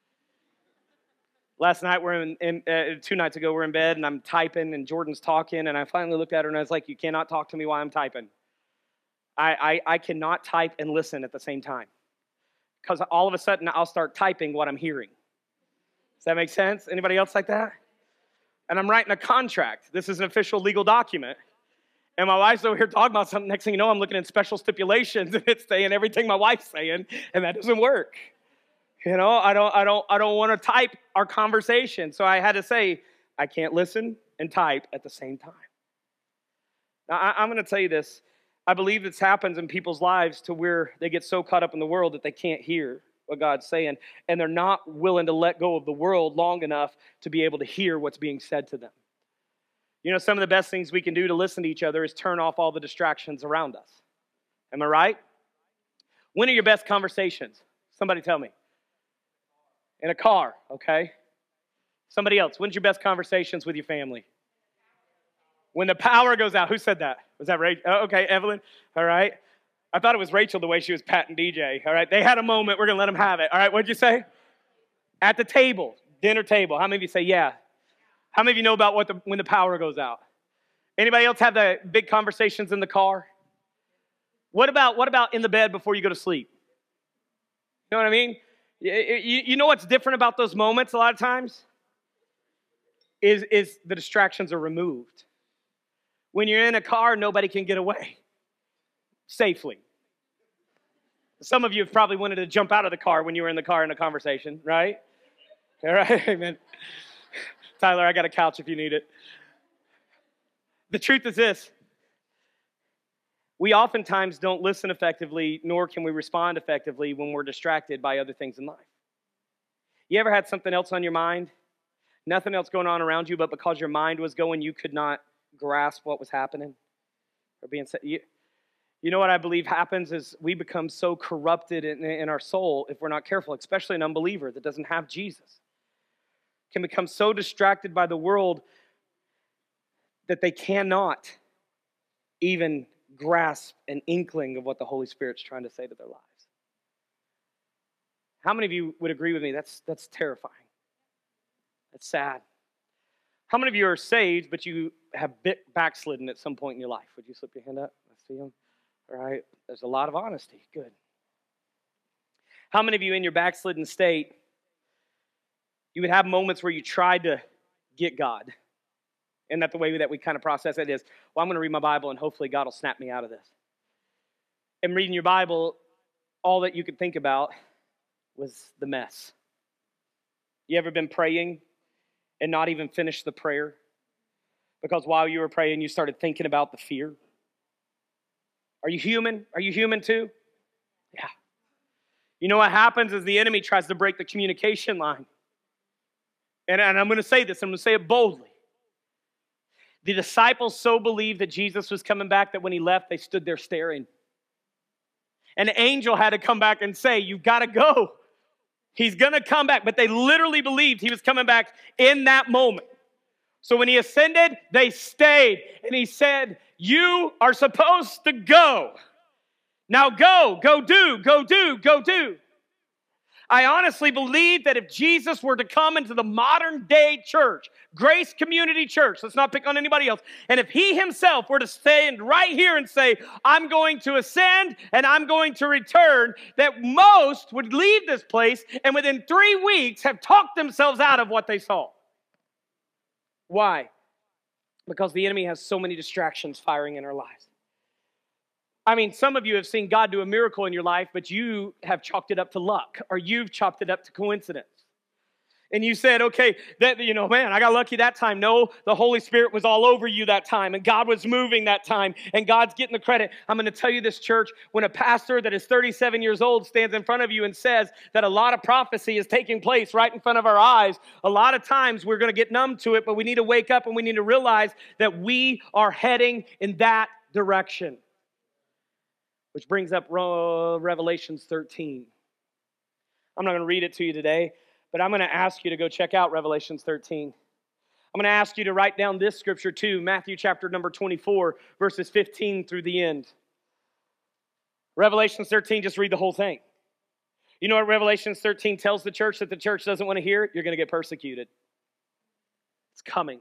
[SPEAKER 1] Last night, 2 nights ago, we're in bed, and I'm typing, and Jordan's talking, and I finally looked at her, and I was like, you cannot talk to me while I'm typing. I cannot type and listen at the same time. Because all of a sudden, I'll start typing what I'm hearing. Does that make sense? Anybody else like that? And I'm writing a contract. This is an official legal document. And my wife's over here talking about something. Next thing you know, I'm looking at special stipulations, and it's saying everything my wife's saying, and that doesn't work. I don't want to type our conversation. So I had to say, I can't listen and type at the same time. Now, I'm going to tell you this. I believe this happens in people's lives to where they get so caught up in the world that they can't hear what God's saying, and they're not willing to let go of the world long enough to be able to hear what's being said to them. Some of the best things we can do to listen to each other is turn off all the distractions around us. Am I right? When are your best conversations? Somebody tell me. In a car, okay? Somebody else, when's your best conversations with your family? When the power goes out. Who said that? Was that Rachel? Oh, okay, Evelyn. All right. I thought it was Rachel the way she was patting DJ. All right. They had a moment. We're going to let them have it. All right. What'd you say? At the table, dinner table. How many of you say yeah? How many of you know about when the power goes out? Anybody else have the big conversations in the car? What about in the bed before you go to sleep? You know what I mean? You know what's different about those moments a lot of times? Is the distractions are removed. When you're in a car, nobody can get away safely. Some of you have probably wanted to jump out of the car when you were in the car in a conversation, right? All right, amen. Tyler, I got a couch if you need it. The truth is this. We oftentimes don't listen effectively, nor can we respond effectively when we're distracted by other things in life. You ever had something else on your mind? Nothing else going on around you, but because your mind was going, you could not grasp what was happening or being said. You know what I believe happens is we become so corrupted in our soul if we're not careful, especially an unbeliever that doesn't have Jesus. Can become so distracted by the world that they cannot even grasp an inkling of what the Holy Spirit's trying to say to their lives. How many of you would agree with me? That's terrifying. That's sad. How many of you are saved, but you have backslidden at some point in your life? Would you slip your hand up? I see them. All right. There's a lot of honesty. Good. How many of you in your backslidden state, you would have moments where you tried to get God? And that the way that we kind of process it is, well, I'm going to read my Bible and hopefully God will snap me out of this. And reading your Bible, all that you could think about was the mess. You ever been praying and not even finished the prayer? Because while you were praying, you started thinking about the fear. Are you human? Are you human too? Yeah. You know what happens is the enemy tries to break the communication line. And I'm going to say this, I'm going to say it boldly. The disciples so believed that Jesus was coming back that when he left, they stood there staring. An angel had to come back and say, you've got to go. He's going to come back. But they literally believed he was coming back in that moment. So when he ascended, they stayed. And he said, you are supposed to go. Now go do, go do, go do. I honestly believe that if Jesus were to come into the modern day church, Grace Community Church, let's not pick on anybody else, and if he himself were to stand right here and say, I'm going to ascend and I'm going to return, that most would leave this place and within 3 weeks have talked themselves out of what they saw. Why? Because the enemy has so many distractions firing in our lives. I mean, some of you have seen God do a miracle in your life, but you have chalked it up to luck, or you've chalked it up to coincidence. And you said, okay, man, I got lucky that time. No, the Holy Spirit was all over you that time, and God was moving that time, and God's getting the credit. I'm going to tell you this, church, when a pastor that is 37 years old stands in front of you and says that a lot of prophecy is taking place right in front of our eyes, a lot of times we're going to get numb to it, but we need to wake up and we need to realize that we are heading in that direction. Which brings up Revelations 13. I'm not going to read it to you today, but I'm going to ask you to go check out Revelations 13. I'm going to ask you to write down this scripture too, Matthew chapter number 24, verses 15 through the end. Revelations 13, just read the whole thing. You know what Revelations 13 tells the church that the church doesn't want to hear? You're going to get persecuted. It's coming.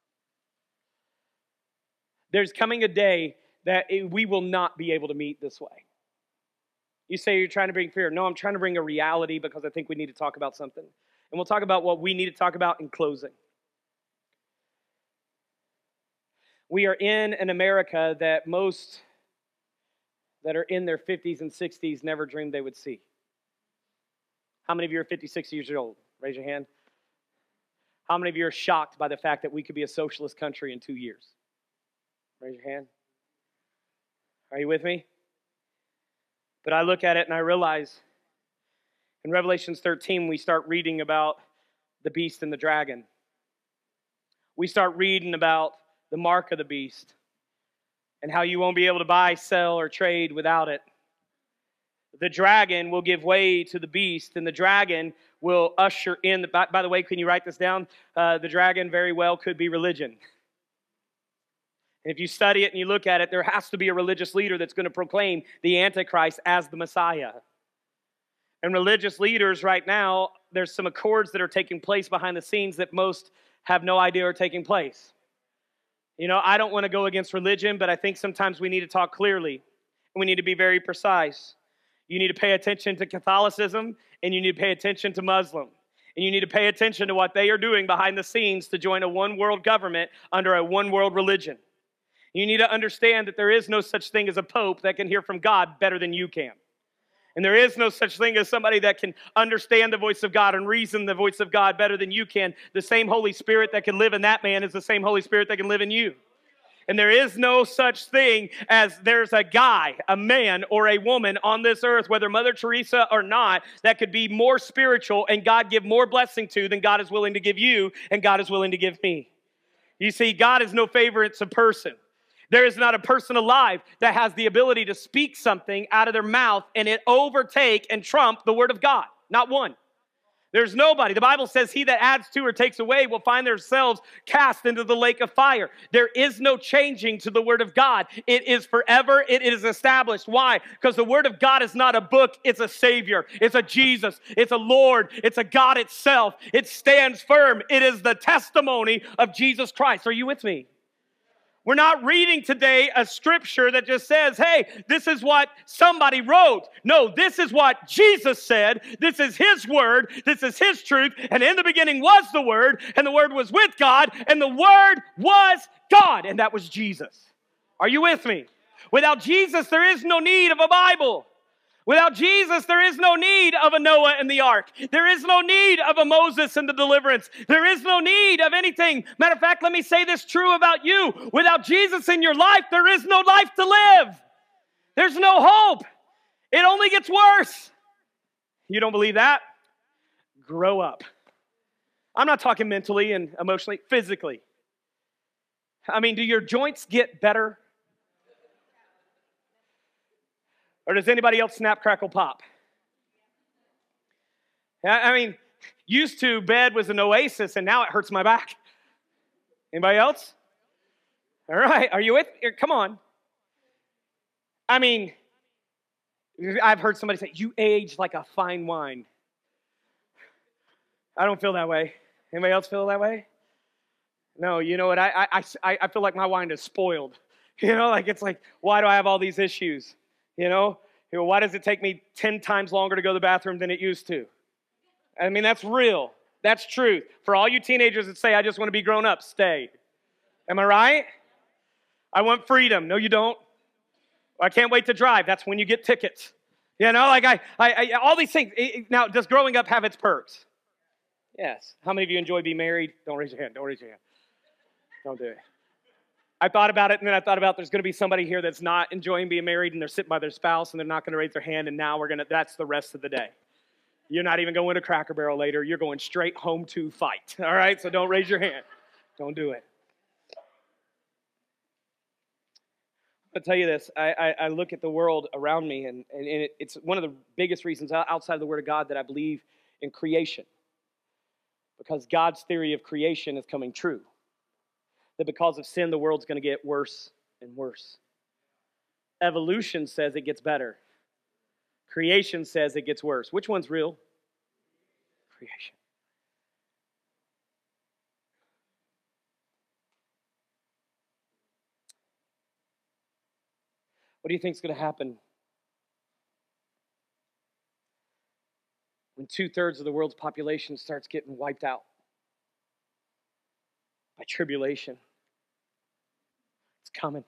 [SPEAKER 1] There's coming a day that we will not be able to meet this way. You say you're trying to bring fear. No, I'm trying to bring a reality because I think we need to talk about something. And we'll talk about what we need to talk about in closing. We are in an America that most that are in their 50s and 60s never dreamed they would see. How many of you are 50, 60 years old? Raise your hand. How many of you are shocked by the fact that we could be a socialist country in 2 years? Raise your hand. Are you with me? But I look at it and I realize in Revelations 13, we start reading about the beast and the dragon. We start reading about the mark of the beast and how you won't be able to buy, sell, or trade without it. The dragon will give way to the beast, and the dragon will usher in. By the way, can you write this down? The dragon very well could be religion. And if you study it and you look at it, there has to be a religious leader that's going to proclaim the Antichrist as the Messiah. And religious leaders right now, there's some accords that are taking place behind the scenes that most have no idea are taking place. You know, I don't want to go against religion, but I think sometimes we need to talk clearly. And we need to be very precise. You need to pay attention to Catholicism, and you need to pay attention to Muslim. And you need to pay attention to what they are doing behind the scenes to join a one world government under a one world religion. You need to understand that there is no such thing as a pope that can hear from God better than you can. And there is no such thing as somebody that can understand the voice of God and reason the voice of God better than you can. The same Holy Spirit that can live in that man is the same Holy Spirit that can live in you. And there is no such thing as there's a guy, a man, or a woman on this earth, whether Mother Teresa or not, that could be more spiritual and God give more blessing to than God is willing to give you and God is willing to give me. You see, God is no favorites of person. There is not a person alive that has the ability to speak something out of their mouth and it overtake and trump the word of God. Not one. There's nobody. The Bible says he that adds to or takes away will find themselves cast into the lake of fire. There is no changing to the word of God. It is forever. It is established. Why? Because the word of God is not a book. It's a Savior. It's a Jesus. It's a Lord. It's a God itself. It stands firm. It is the testimony of Jesus Christ. Are you with me? We're not reading today a scripture that just says, hey, this is what somebody wrote. No, this is what Jesus said. This is his word. This is his truth. And in the beginning was the word, and the word was with God, and the word was God, and that was Jesus. Are you with me? Without Jesus, there is no need of a Bible. Without Jesus, there is no need of a Noah and the ark. There is no need of a Moses and the deliverance. There is no need of anything. Matter of fact, let me say this true about you. Without Jesus in your life, there is no life to live. There's no hope. It only gets worse. You don't believe that? Grow up. I'm not talking mentally and emotionally, physically. I mean, do your joints get better? Or does anybody else snap, crackle, pop? I mean, used to bed was an oasis, and now it hurts my back. Anybody else? All right, are you with me? Come on. I mean, I've heard somebody say, you age like a fine wine. I don't feel that way. Anybody else feel that way? No, you know what? I feel like my wine is spoiled. You know, like it's like, why do I have all these issues? You know, why does it take me 10 times longer to go to the bathroom than it used to? I mean, that's real. That's truth. For all you teenagers that say, I just want to be grown up, stay. Am I right? I want freedom. No, you don't. I can't wait to drive. That's when you get tickets. You know, like all these things. Now, does growing up have its perks? Yes. How many of you enjoy being married? Don't raise your hand. Don't raise your hand. Don't do it. I thought about it, and then I thought about there's going to be somebody here that's not enjoying being married, and they're sitting by their spouse, and they're not going to raise their hand, and now that's the rest of the day. You're not even going to Cracker Barrel later. You're going straight home to fight, all right? So don't raise your hand. Don't do it. I'll tell you this. I look at the world around me, and it's one of the biggest reasons outside of the Word of God that I believe in creation, because God's theory of creation is coming true. That because of sin, the world's going to get worse and worse. Evolution says it gets better. Creation says it gets worse. Which one's real? Creation. What do you think is going to happen when 2/3 of the world's population starts getting wiped out by tribulation? It's coming.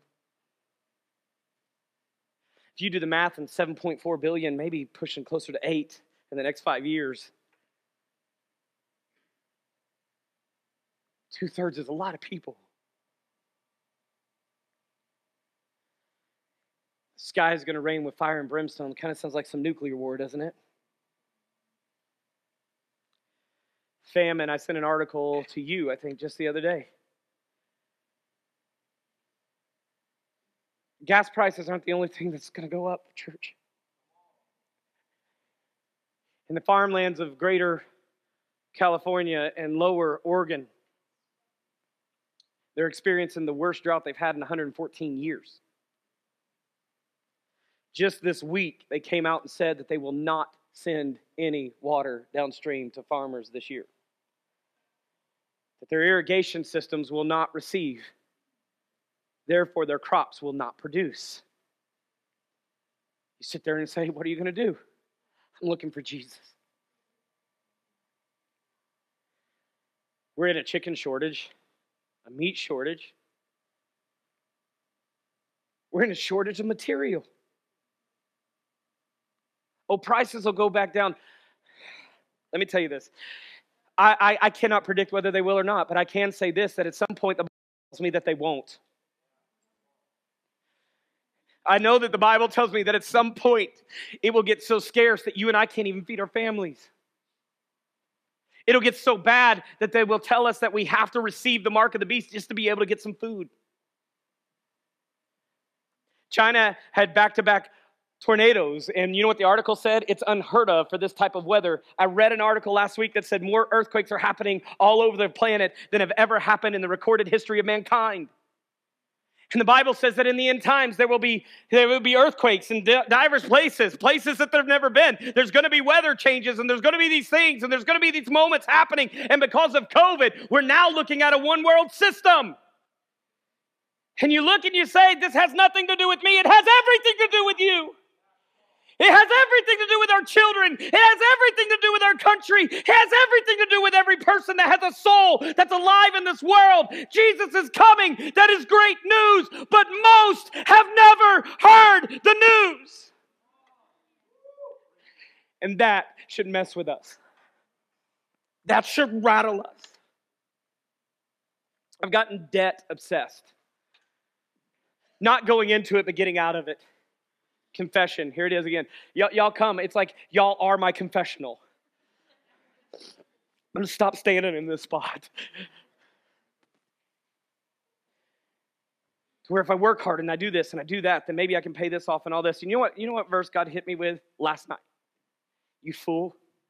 [SPEAKER 1] If you do the math on 7.4 billion, maybe pushing closer to 8 in the next 5 years, 2/3 is a lot of people. The sky is going to rain with fire and brimstone. Kind of sounds like some nuclear war, doesn't it? Famine, I sent an article to you, I think, just the other day. Gas prices aren't the only thing that's going to go up, church. In the farmlands of greater California and lower Oregon, they're experiencing the worst drought they've had in 114 years. Just this week, they came out and said that they will not send any water downstream to farmers this year. That their irrigation systems will not receive. Therefore, their crops will not produce. You sit there and say, what are you going to do? I'm looking for Jesus. We're in a chicken shortage, a meat shortage. We're in a shortage of material. Oh, prices will go back down. Let me tell you this. I cannot predict whether they will or not, but I can say this, that at some point the Bible tells me that they won't. I know that the Bible tells me that at some point it will get so scarce that you and I can't even feed our families. It'll get so bad that they will tell us that we have to receive the mark of the beast just to be able to get some food. China had back-to-back tornadoes, and you know what the article said? It's unheard of for this type of weather. I read an article last week that said more earthquakes are happening all over the planet than have ever happened in the recorded history of mankind. And the Bible says that in the end times there will be earthquakes in diverse places that they've never been. There's going to be weather changes, and there's going to be these things, and there's going to be these moments happening. And because of COVID, we're now looking at a one-world system. And you look and you say, this has nothing to do with me. It has everything to do with you. It has everything to do with our children. It has everything to do with our country. It has everything to do with every person that has a soul that's alive in this world. Jesus is coming. That is great news. But most have never heard the news. And that should mess with us. That should rattle us. I've gotten debt obsessed. Not going into it, but getting out of it. Confession. Here it is again. Y'all come. It's like y'all are my confessional. I'm going to stop standing in this spot. To where if I work hard and I do this and I do that, then maybe I can pay this off and all this. And you know what verse God hit me with last night? You fool.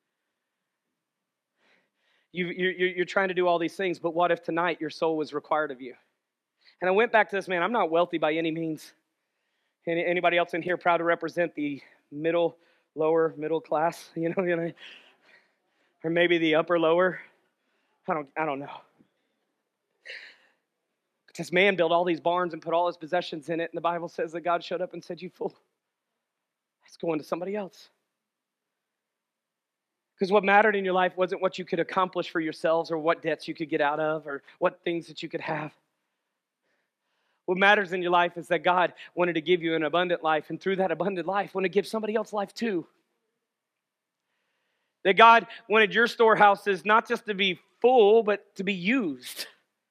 [SPEAKER 1] You're trying to do all these things, but what if tonight your soul was required of you? And I went back to this, man, I'm not wealthy by any means. Anybody else in here proud to represent the lower middle class, you know, or maybe the upper lower? I don't know. But this man built all these barns and put all his possessions in it, and the Bible says that God showed up and said, "You fool, it's going to somebody else." Because what mattered in your life wasn't what you could accomplish for yourselves or what debts you could get out of or what things that you could have. What matters in your life is that God wanted to give you an abundant life, and through that abundant life, wanted to give somebody else life too. That God wanted your storehouses not just to be full, but to be used.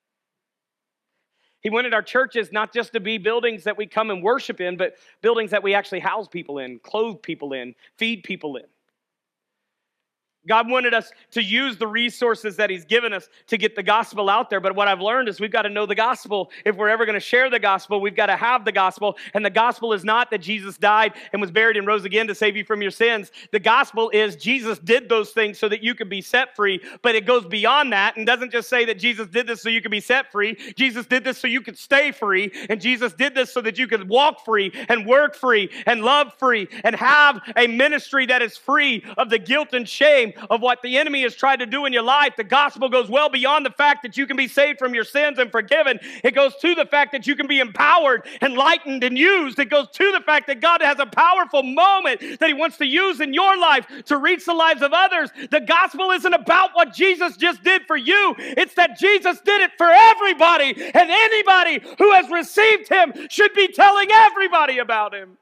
[SPEAKER 1] He wanted our churches not just to be buildings that we come and worship in, but buildings that we actually house people in, clothe people in, feed people in. God wanted us to use the resources that He's given us to get the gospel out there. But what I've learned is we've got to know the gospel. If we're ever going to share the gospel, we've got to have the gospel. And the gospel is not that Jesus died and was buried and rose again to save you from your sins. The gospel is Jesus did those things so that you could be set free. But it goes beyond that and doesn't just say that Jesus did this so you could be set free. Jesus did this so you could stay free. And Jesus did this so that you could walk free and work free and love free and have a ministry that is free of the guilt and shame of what the enemy has tried to do in your life. The gospel goes well beyond the fact that you can be saved from your sins and forgiven. It goes to the fact that you can be empowered, enlightened, and used. It goes to the fact that God has a powerful moment that He wants to use in your life to reach the lives of others. The gospel isn't about what Jesus just did for you. It's that Jesus did it for everybody, and anybody who has received Him should be telling everybody about Him.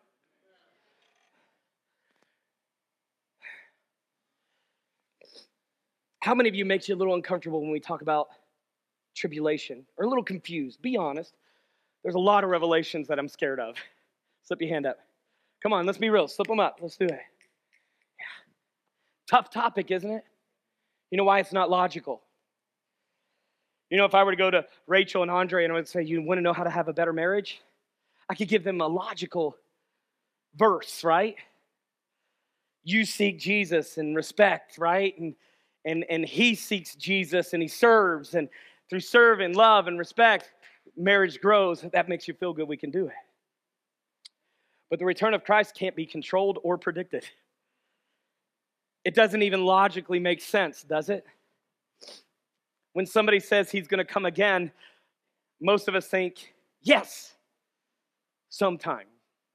[SPEAKER 1] How many of you makes you a little uncomfortable when we talk about tribulation? Or a little confused? Be honest. There's a lot of revelations that I'm scared of. Slip your hand up. Come on, let's be real. Slip them up. Let's do it. Yeah. Tough topic, isn't it? You know why it's not logical? You know, if I were to go to Rachel and Andre and I would say, you want to know how to have a better marriage? I could give them a logical verse, right? You seek Jesus and respect, right? And he seeks Jesus and he serves. And through serve and love and respect, marriage grows. That makes you feel good. We can do it. But the return of Christ can't be controlled or predicted. It doesn't even logically make sense, does it? When somebody says He's going to come again, most of us think, yes, sometime.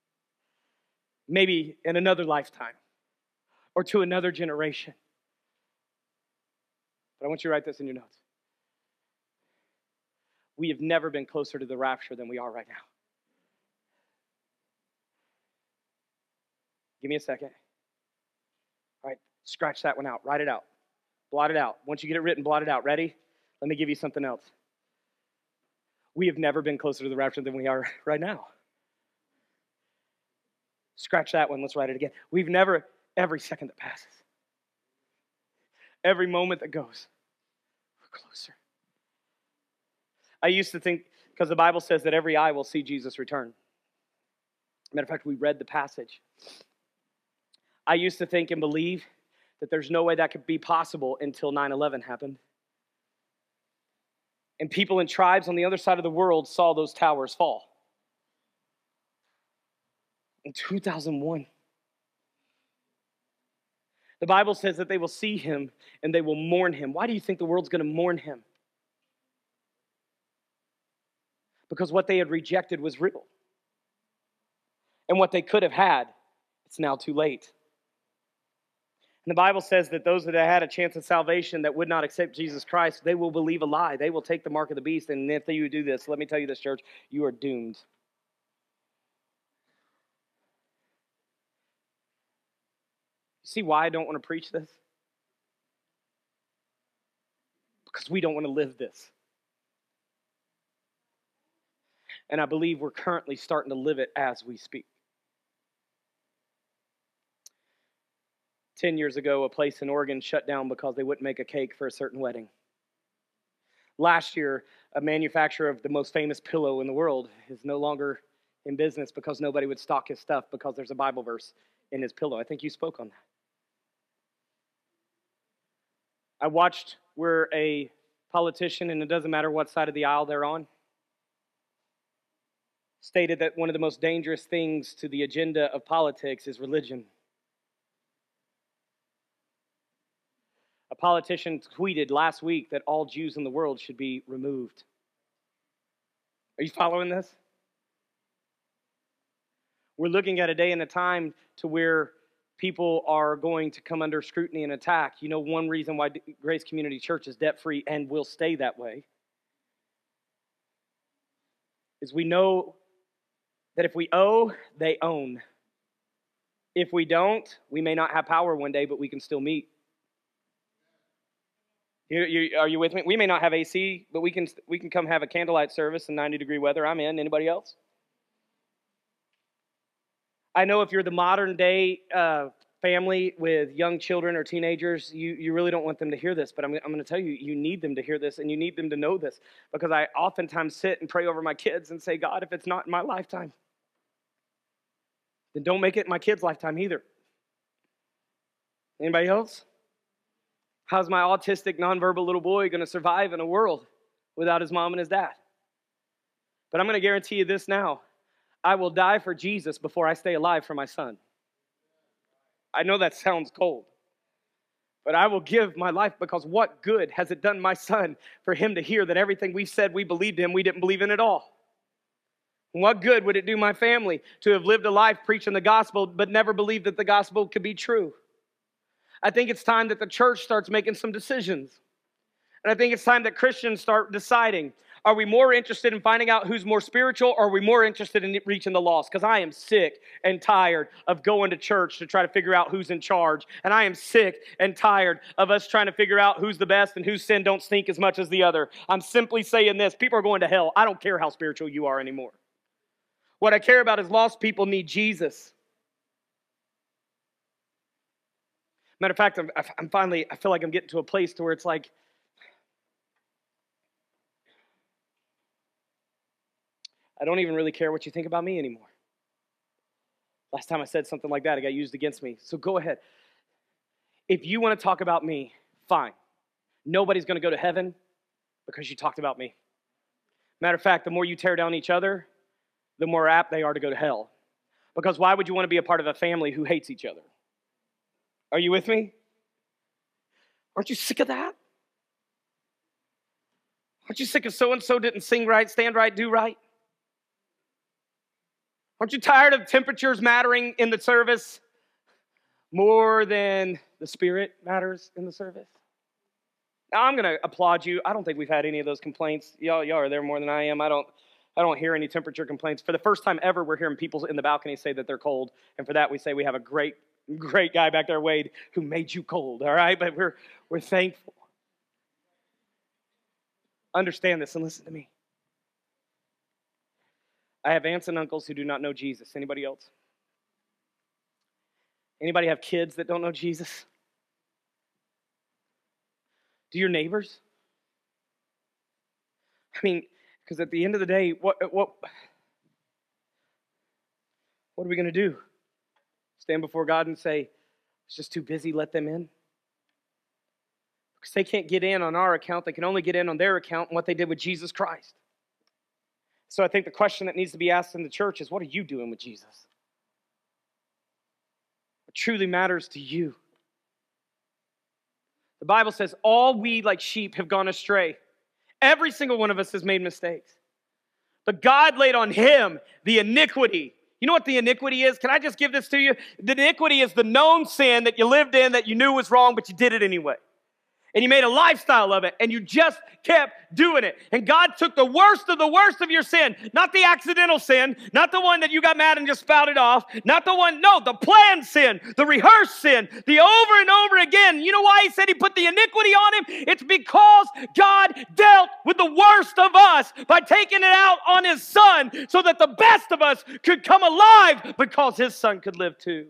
[SPEAKER 1] Maybe in another lifetime or to another generation. But I want you to write this in your notes. We have never been closer to the rapture than we are right now. Give me a second. All right, scratch that one out. Write it out. Blot it out. Once you get it written, blot it out. Ready? Let me give you something else. We have never been closer to the rapture than we are right now. Scratch that one. Let's write it again. We've never, every second that passes, every moment that goes, we're closer. I used to think, because the Bible says that every eye will see Jesus return. Matter of fact, we read the passage. I used to think and believe that there's no way that could be possible until 9/11 happened. And people in tribes on the other side of the world saw those towers fall. In 2001. The Bible says that they will see him and they will mourn him. Why do you think the world's going to mourn him? Because what they had rejected was real. And what they could have had, it's now too late. And the Bible says that those that had a chance of salvation that would not accept Jesus Christ, they will believe a lie. They will take the mark of the beast. And if you do this, let me tell you this, church, you are doomed. See why I don't want to preach this? Because we don't want to live this. And I believe we're currently starting to live it as we speak. 10 years ago, a place in Oregon shut down because they wouldn't make a cake for a certain wedding. Last year, a manufacturer of the most famous pillow in the world is no longer in business because nobody would stock his stuff because there's a Bible verse in his pillow. I think you spoke on that. I watched where a politician, and it doesn't matter what side of the aisle they're on, stated that one of the most dangerous things to the agenda of politics is religion. A politician tweeted last week that all Jews in the world should be removed. Are you following this? We're looking at a day and a time to where people are going to come under scrutiny and attack. You know, one reason why Grace Community Church is debt-free and will stay that way is we know that if we owe, they own. If we don't, we may not have power one day, but we can still meet. Are you with me? We may not have AC, but we can come have a candlelight service in 90-degree weather. I'm in. Anybody else? I know if you're the modern day family with young children or teenagers, you really don't want them to hear this, but I'm going to tell you, you need them to hear this and you need them to know this, because I oftentimes sit and pray over my kids and say, God, if it's not in my lifetime, then don't make it my kid's lifetime either. Anybody else? How's my autistic, nonverbal little boy going to survive in a world without his mom and his dad? But I'm going to guarantee you this now. I will die for Jesus before I stay alive for my son. I know that sounds cold, but I will give my life, because what good has it done my son for him to hear that everything we said we believed in, we didn't believe in at all? And what good would it do my family to have lived a life preaching the gospel but never believed that the gospel could be true? I think it's time that the church starts making some decisions. And I think it's time that Christians start deciding, are we more interested in finding out who's more spiritual, or are we more interested in reaching the lost? Because I am sick and tired of going to church to try to figure out who's in charge. And I am sick and tired of us trying to figure out who's the best and whose sin don't stink as much as the other. I'm simply saying this. People are going to hell. I don't care how spiritual you are anymore. What I care about is lost people need Jesus. Matter of fact, I feel like I'm getting to a place to where it's like, I don't even really care what you think about me anymore. Last time I said something like that, it got used against me. So go ahead. If you want to talk about me, fine. Nobody's going to go to heaven because you talked about me. Matter of fact, the more you tear down each other, the more apt they are to go to hell. Because why would you want to be a part of a family who hates each other? Are you with me? Aren't you sick of that? Aren't you sick of so-and-so didn't sing right, stand right, do right? Aren't you tired of temperatures mattering in the service more than the spirit matters in the service? Now, I'm going to applaud you. I don't think we've had any of those complaints. Y'all are there more than I am. I don't hear any temperature complaints. For the first time ever, we're hearing people in the balcony say that they're cold. And for that, we say we have a great guy back there, Wade, who made you cold, all right? But we're thankful. Understand this and listen to me. I have aunts and uncles who do not know Jesus. Anybody else? Anybody have kids that don't know Jesus? Do your neighbors? I mean, because at the end of the day, what are we going to do? Stand before God and say, it's just too busy, let them in? Because they can't get in on our account. They can only get in on their account and what they did with Jesus Christ. So I think the question that needs to be asked in the church is, what are you doing with Jesus? What truly matters to you? The Bible says, all we like sheep have gone astray. Every single one of us has made mistakes. But God laid on him the iniquity. You know what the iniquity is? Can I just give this to you? The iniquity is the known sin that you lived in that you knew was wrong, but you did it anyway. And you made a lifestyle of it, and you just kept doing it. And God took the worst of your sin, not the accidental sin, not the one that you got mad and just spouted off, not the one, no, the planned sin, the rehearsed sin, the over and over again. You know why he said he put the iniquity on him? It's because God dealt with the worst of us by taking it out on his son so that the best of us could come alive because his son could live too.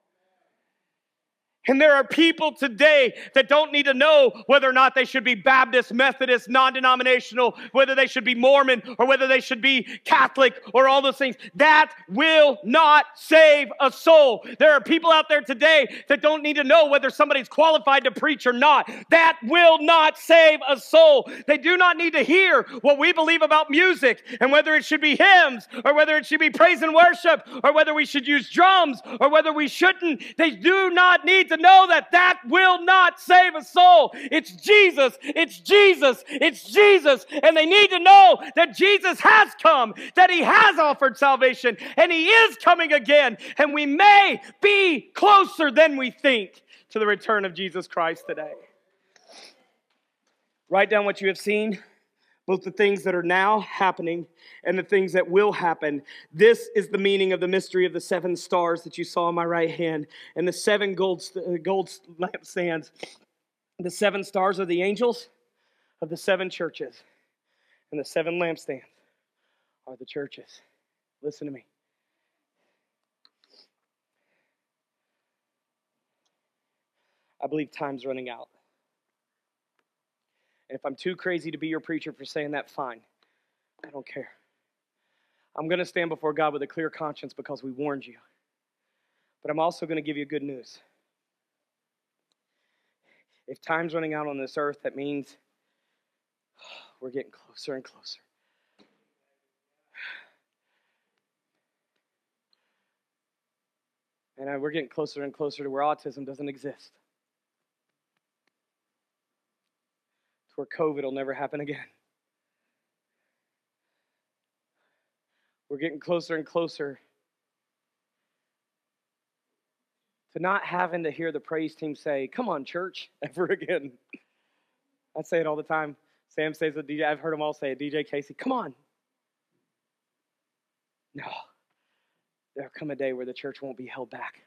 [SPEAKER 1] And there are people today that don't need to know whether or not they should be Baptist, Methodist, non-denominational, whether they should be Mormon, or whether they should be Catholic, or all those things. That will not save a soul. There are people out there today that don't need to know whether somebody's qualified to preach or not. That will not save a soul. They do not need to hear what we believe about music, and whether it should be hymns, or whether it should be praise and worship, or whether we should use drums, or whether we shouldn't. They do not need to know that will not save a soul. It's Jesus, it's Jesus, it's Jesus. And they need to know that Jesus has come, that he has offered salvation, and he is coming again. And we may be closer than we think to the return of Jesus Christ today. Write down what you have seen, both the things that are now happening and the things that will happen. This is the meaning of the mystery of the 7 stars that you saw on my right hand and the 7 gold lampstands. The 7 stars are the angels of the 7 churches, and the 7 lampstands are the churches. Listen to me. I believe time's running out. And if I'm too crazy to be your preacher for saying that, fine. I don't care. I'm going to stand before God with a clear conscience because we warned you. But I'm also going to give you good news. If time's running out on this earth, that means we're getting closer and closer. And we're getting closer and closer to where autism doesn't exist. To where COVID will never happen again. We're getting closer and closer to not having to hear the praise team say, "Come on, church," ever again. I say it all the time. Sam says it, DJ, I've heard them all say it, DJ Casey, "Come on." No. There'll come a day where the church won't be held back.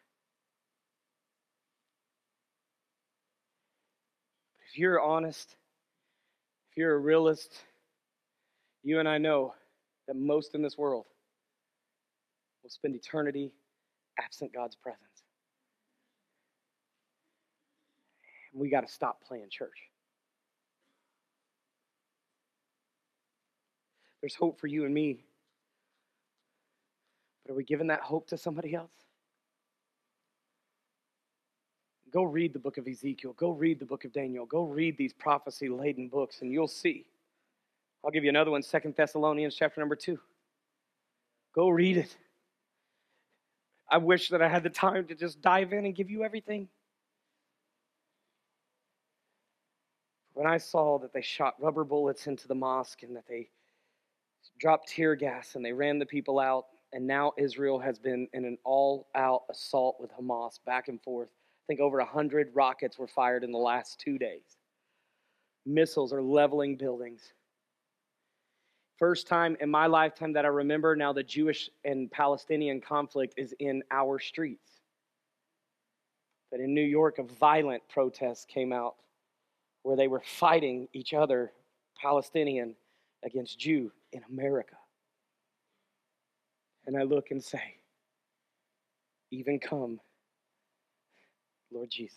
[SPEAKER 1] If you're honest, if you're a realist, you and I know that most in this world will spend eternity absent God's presence. And we got to stop playing church. There's hope for you and me. But are we giving that hope to somebody else? Go read the book of Ezekiel. Go read the book of Daniel. Go read these prophecy-laden books, and you'll see. I'll give you another one, 2 Thessalonians chapter number 2. Go read it. I wish that I had the time to just dive in and give you everything. When I saw that they shot rubber bullets into the mosque and that they dropped tear gas and they ran the people out, and now Israel has been in an all-out assault with Hamas back and forth. I think over 100 rockets were fired in the last 2 days. Missiles are leveling buildings. First time in my lifetime that I remember now the Jewish and Palestinian conflict is in our streets. That in New York, a violent protest came out where they were fighting each other, Palestinian against Jew in America. And I look and say, even come Lord Jesus.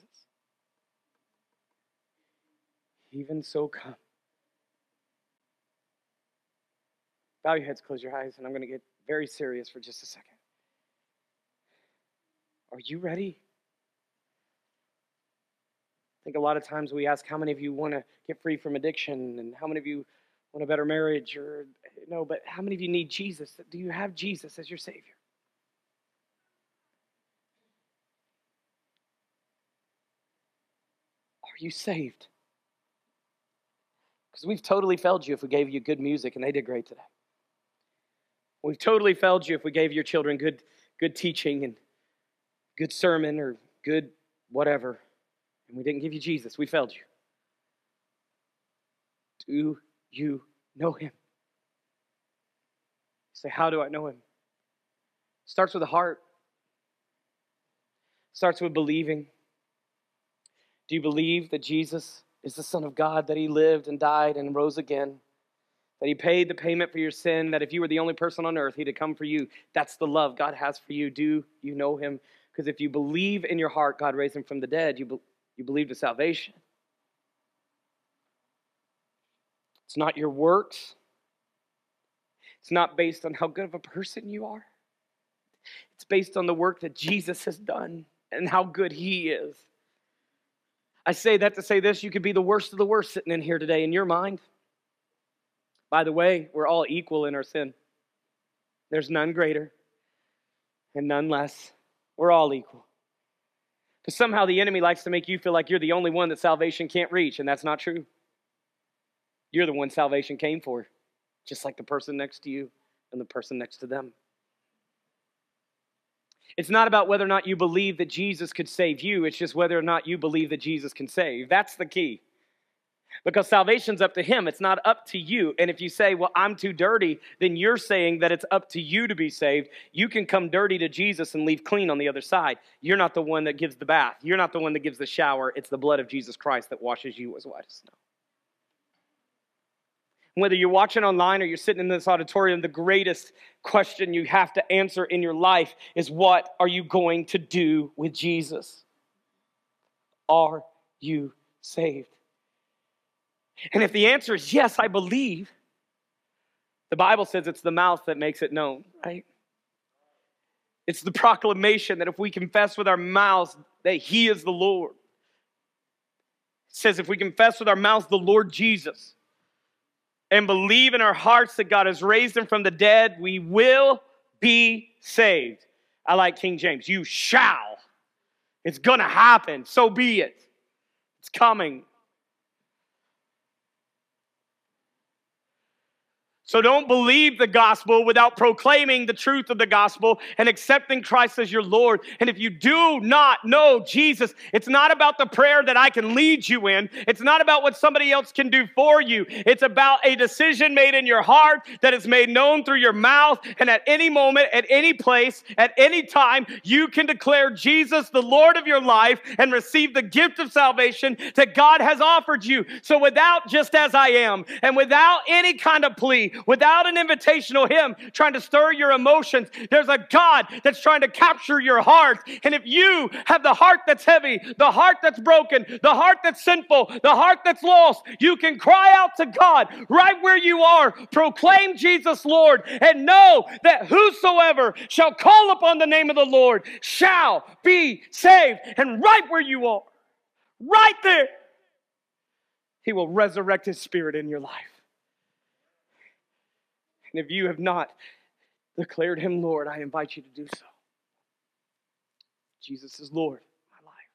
[SPEAKER 1] Even so come. Bow your heads, close your eyes, and I'm going to get very serious for just a second. Are you ready? I think a lot of times we ask how many of you want to get free from addiction and how many of you want a better marriage or no, but how many of you need Jesus? Do you have Jesus as your Savior? Are you saved? Because we've totally failed you if we gave you good music and they did great today. We've totally failed you if we gave your children good teaching and good sermon or good whatever, and we didn't give you Jesus. We failed you. Do you know him? Say, how do I know him? Starts with the heart. Starts with believing. Do you believe that Jesus is the Son of God, that he lived and died and rose again, that he paid the payment for your sin, that if you were the only person on earth, he'd have come for you? That's the love God has for you. Do you know him? Because if you believe in your heart God raised him from the dead, you believe to salvation. It's not your works. It's not based on how good of a person you are. It's based on the work that Jesus has done and how good he is. I say that to say this: you could be the worst of the worst sitting in here today in your mind. By the way, we're all equal in our sin. There's none greater and none less. We're all equal. But somehow the enemy likes to make you feel like you're the only one that salvation can't reach, and that's not true. You're the one salvation came for, just like the person next to you and the person next to them. It's not about whether or not you believe that Jesus could save you. It's just whether or not you believe that Jesus can save. That's the key. Because salvation's up to him. It's not up to you. And if you say, well, I'm too dirty, then you're saying that it's up to you to be saved. You can come dirty to Jesus and leave clean on the other side. You're not the one that gives the bath. You're not the one that gives the shower. It's the blood of Jesus Christ that washes you as white as snow. Whether you're watching online or you're sitting in this auditorium, the greatest question you have to answer in your life is, what are you going to do with Jesus? Are you saved? And if the answer is yes, I believe, the Bible says it's the mouth that makes it known, right? It's the proclamation that if we confess with our mouths that he is the Lord. It says if we confess with our mouths the Lord Jesus and believe in our hearts that God has raised him from the dead, we will be saved. I like King James. You shall. It's going to happen. So be it. It's coming. So don't believe the gospel without proclaiming the truth of the gospel and accepting Christ as your Lord. And if you do not know Jesus, it's not about the prayer that I can lead you in. It's not about what somebody else can do for you. It's about a decision made in your heart that is made known through your mouth. And at any moment, at any place, at any time, you can declare Jesus the Lord of your life and receive the gift of salvation that God has offered you. So without just as I am, and without any kind of plea, without an invitational hymn trying to stir your emotions, there's a God that's trying to capture your heart. And if you have the heart that's heavy, the heart that's broken, the heart that's sinful, the heart that's lost, you can cry out to God right where you are, proclaim Jesus Lord, and know that whosoever shall call upon the name of the Lord shall be saved. And right where you are, right there, he will resurrect his spirit in your life. And if you have not declared him Lord, I invite you to do so. Jesus is Lord of my life.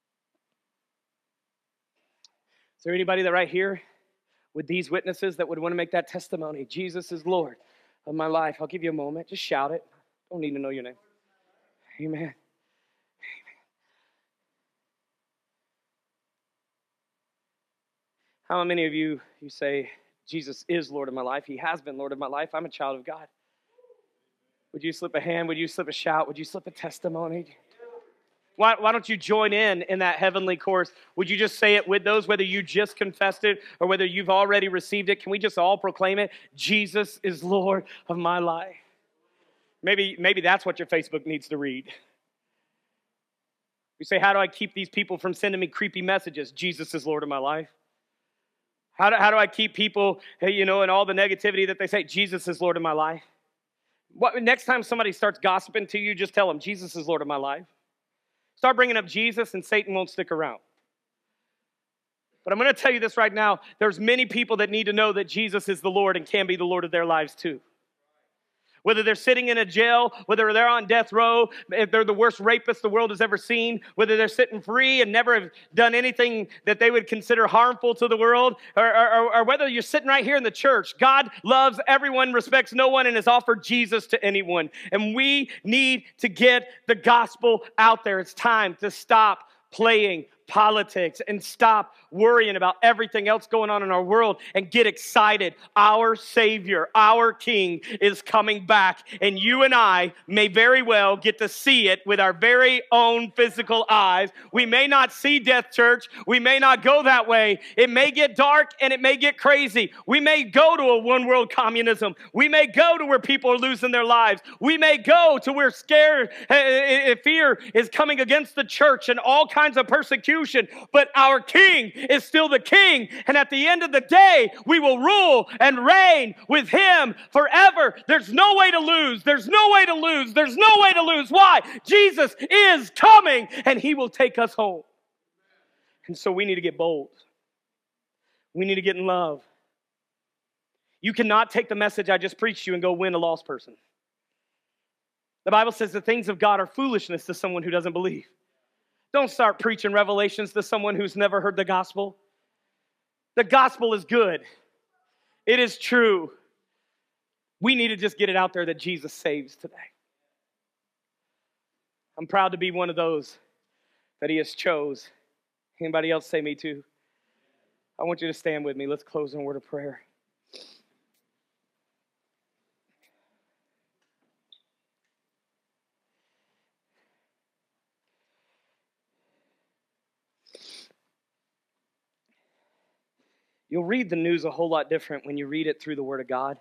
[SPEAKER 1] Is there anybody that right here with these witnesses that would want to make that testimony? Jesus is Lord of my life. I'll give you a moment. Just shout it. Don't need to know your name. Amen. Amen. How many of you say, Jesus is Lord of my life? He has been Lord of my life. I'm a child of God. Would you slip a hand? Would you slip a shout? Would you slip a testimony? Why don't you join in that heavenly chorus? Would you just say it with those, whether you just confessed it or whether you've already received it? Can we just all proclaim it? Jesus is Lord of my life. Maybe that's what your Facebook needs to read. You say, how do I keep these people from sending me creepy messages? Jesus is Lord of my life. How do I keep people, hey, and all the negativity that they say, Jesus is Lord of my life? Next time somebody starts gossiping to you, just tell them, Jesus is Lord of my life. Start bringing up Jesus and Satan won't stick around. But I'm going to tell you this right now. There's many people that need to know that Jesus is the Lord and can be the Lord of their lives too. Whether they're sitting in a jail, whether they're on death row, if they're the worst rapists the world has ever seen, whether they're sitting free and never have done anything that they would consider harmful to the world, or whether you're sitting right here in the church, God loves everyone, respects no one, and has offered Jesus to anyone. And we need to get the gospel out there. It's time to stop playing politics and stop worrying about everything else going on in our world and get excited. Our Savior, our King is coming back, and you and I may very well get to see it with our very own physical eyes. We may not see death, church. We may not go that way. It may get dark and it may get crazy. We may go to a one world communism. We may go to where people are losing their lives. We may go to where fear is coming against the church and all kinds of persecution. But our King is still the King. And at the end of the day, we will rule and reign with Him forever. There's no way to lose. There's no way to lose. There's no way to lose. Why? Jesus is coming and He will take us home. And so we need to get bold. We need to get in love. You cannot take the message I just preached you and go win a lost person. The Bible says the things of God are foolishness to someone who doesn't believe. Don't start preaching revelations to someone who's never heard the gospel. The gospel is good. It is true. We need to just get it out there that Jesus saves today. I'm proud to be one of those that He has chose. Anybody else say me too? I want you to stand with me. Let's close in a word of prayer. You'll read the news a whole lot different when you read it through the Word of God.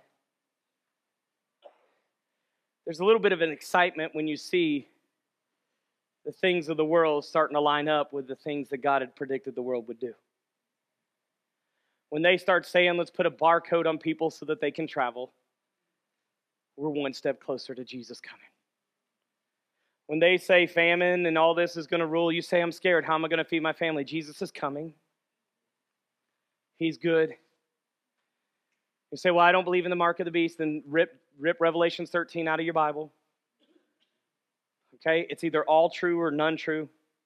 [SPEAKER 1] There's a little bit of an excitement when you see the things of the world starting to line up with the things that God had predicted the world would do. When they start saying, let's put a barcode on people so that they can travel, we're one step closer to Jesus coming. When they say famine and all this is going to rule, you say, I'm scared. How am I going to feed my family? Jesus is coming. He's good. You say, well, I don't believe in the mark of the beast, then rip Revelation 13 out of your Bible. Okay? It's either all true or none true.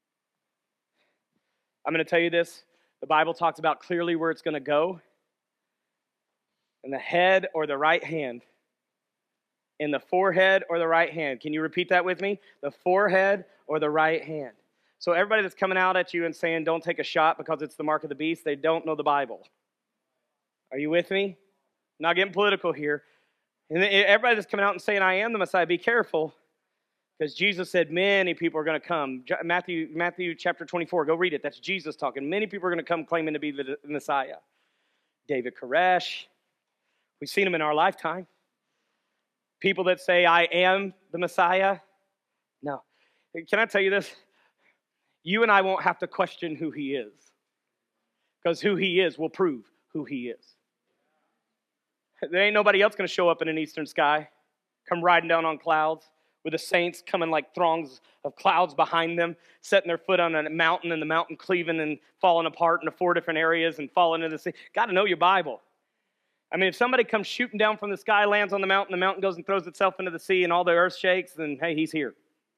[SPEAKER 1] I'm going to tell you this. The Bible talks about clearly where it's going to go. In the head or the right hand. In the forehead or the right hand. Can you repeat that with me? The forehead or the right hand. So everybody that's coming out at you and saying, don't take a shot because it's the mark of the beast, they don't know the Bible. Are you with me? I'm not getting political here. And everybody that's coming out and saying, I am the Messiah, be careful. Because Jesus said many people are going to come. Matthew chapter 24, go read it. That's Jesus talking. Many people are going to come claiming to be the Messiah. David Koresh. We've seen him in our lifetime. People that say, I am the Messiah. No. Can I tell you this? You and I won't have to question who He is. Because who He is will prove who He is. There ain't nobody else going to show up in an eastern sky, come riding down on clouds, with the saints coming like throngs of clouds behind them, setting their foot on a mountain and the mountain cleaving and falling apart into 4 different areas and falling into the sea. Got to know your Bible. I mean, if somebody comes shooting down from the sky, lands on the mountain goes and throws itself into the sea and all the earth shakes, then hey, He's here.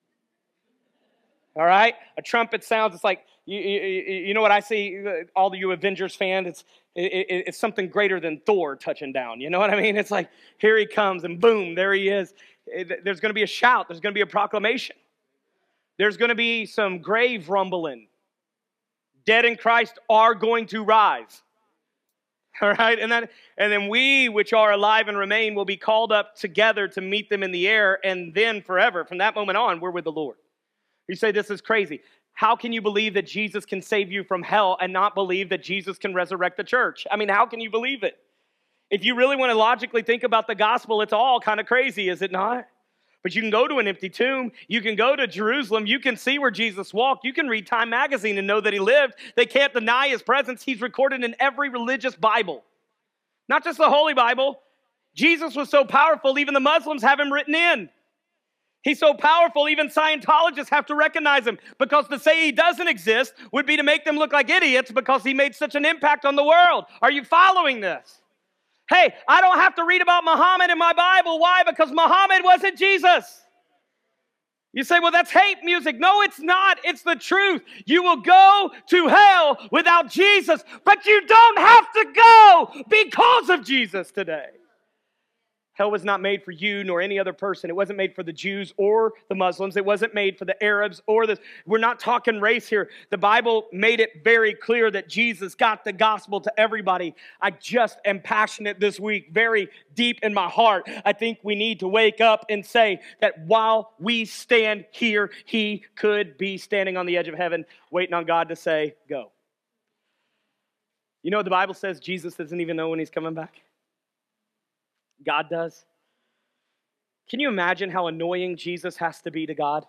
[SPEAKER 1] All right? A trumpet sounds, it's like, you know what I see, all of you Avengers fans, it's something greater than Thor touching down. You know what I mean? It's like, here He comes, and boom, there He is. There's going to be a shout. There's going to be a proclamation. There's going to be some grave rumbling. Dead in Christ are going to rise. All right? And then we, which are alive and remain, will be called up together to meet them in the air, and then forever, from that moment on, we're with the Lord. You say, this is crazy. How can you believe that Jesus can save you from hell and not believe that Jesus can resurrect the church? I mean, how can you believe it? If you really want to logically think about the gospel, it's all kind of crazy, is it not? But you can go to an empty tomb. You can go to Jerusalem. You can see where Jesus walked. You can read Time magazine and know that he lived. They can't deny his presence. He's recorded in every religious Bible, not just the Holy Bible. Jesus was so powerful, even the Muslims have him written in. He's so powerful, even Scientologists have to recognize him, because to say he doesn't exist would be to make them look like idiots because he made such an impact on the world. Are you following this? Hey, I don't have to read about Muhammad in my Bible. Why? Because Muhammad wasn't Jesus. You say, well, that's hate music. No, it's not. It's the truth. You will go to hell without Jesus, but you don't have to go because of Jesus today. Hell was not made for you nor any other person. It wasn't made for the Jews or the Muslims. It wasn't made for the Arabs or the... We're not talking race here. The Bible made it very clear that Jesus got the gospel to everybody. I just am passionate this week, very deep in my heart. I think we need to wake up and say that while we stand here, he could be standing on the edge of heaven, waiting on God to say, go. You know what the Bible says? Jesus doesn't even know when he's coming back. God does. Can you imagine how annoying Jesus has to be to God?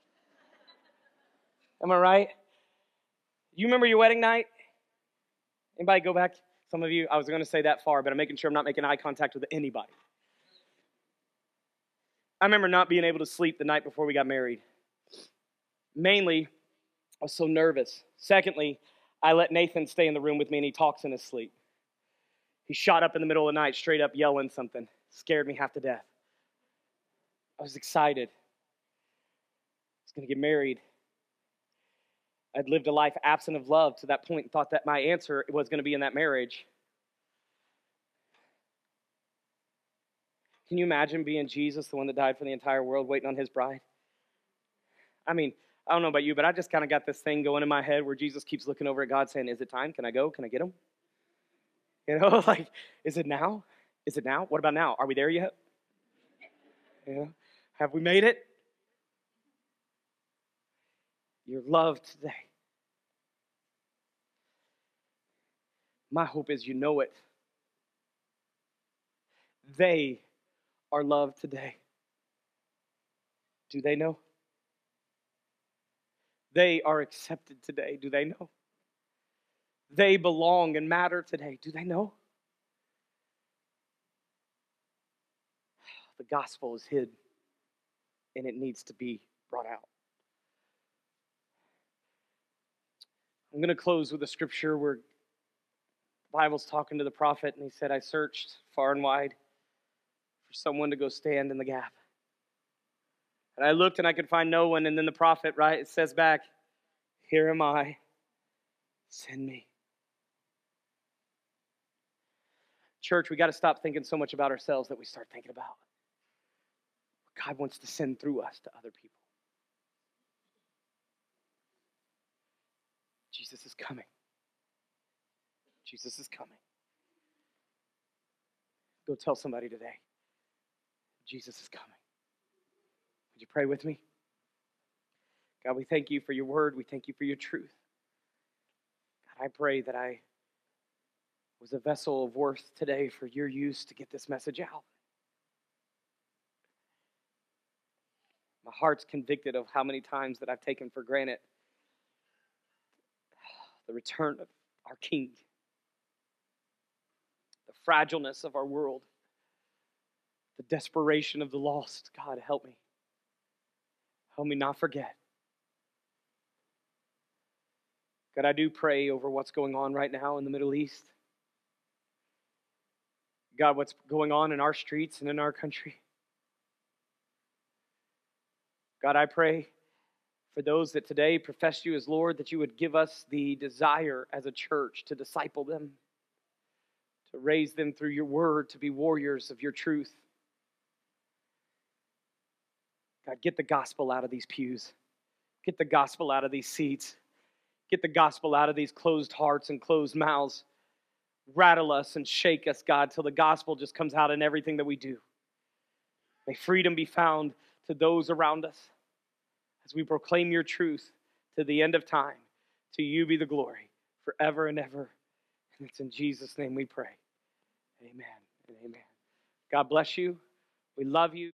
[SPEAKER 1] Am I right? You remember your wedding night? Anybody go back? Some of you, I was going to say that far, but I'm making sure I'm not making eye contact with anybody. I remember not being able to sleep the night before we got married. Mainly, I was so nervous. Secondly, I let Nathan stay in the room with me and he talks in his sleep. He shot up in the middle of the night, straight up yelling something. Scared me half to death. I was excited. I was going to get married. I'd lived a life absent of love to that point and thought that my answer was going to be in that marriage. Can you imagine being Jesus, the one that died for the entire world, waiting on his bride? I mean, I don't know about you, but I just kind of got this thing going in my head where Jesus keeps looking over at God saying, is it time? Can I go? Can I get him? You know, like, is it now? Is it now? What about now? Are we there yet? You know, have we made it? You're loved today. My hope is you know it. They are loved today. Do they know? They are accepted today. Do they know? They belong and matter today. Do they know? The gospel is hid, and it needs to be brought out. I'm going to close with a scripture where the Bible's talking to the prophet, and he said, I searched far and wide for someone to go stand in the gap. And I looked, and I could find no one, and then the prophet, right, it says back, here am I, send me. Church, we got to stop thinking so much about ourselves that we start thinking about what God wants to send through us to other people. Jesus is coming. Jesus is coming. Go tell somebody today, Jesus is coming. Would you pray with me? God, we thank you for your word. We thank you for your truth. God, I pray that I was a vessel of worth today for your use to get this message out. My heart's convicted of how many times that I've taken for granted the return of our King, the fragileness of our world, the desperation of the lost. God, help me. Help me not forget. God, I do pray over what's going on right now in the Middle East. God, what's going on in our streets and in our country. God, I pray for those that today profess you as Lord, that you would give us the desire as a church to disciple them, to raise them through your word, to be warriors of your truth. God, get the gospel out of these pews. Get the gospel out of these seats. Get the gospel out of these closed hearts and closed mouths. Rattle us and shake us, God, till the gospel just comes out in everything that we do. May freedom be found to those around us as we proclaim your truth to the end of time. To you be the glory forever and ever. And it's in Jesus' name we pray. Amen and amen. God bless you. We love you.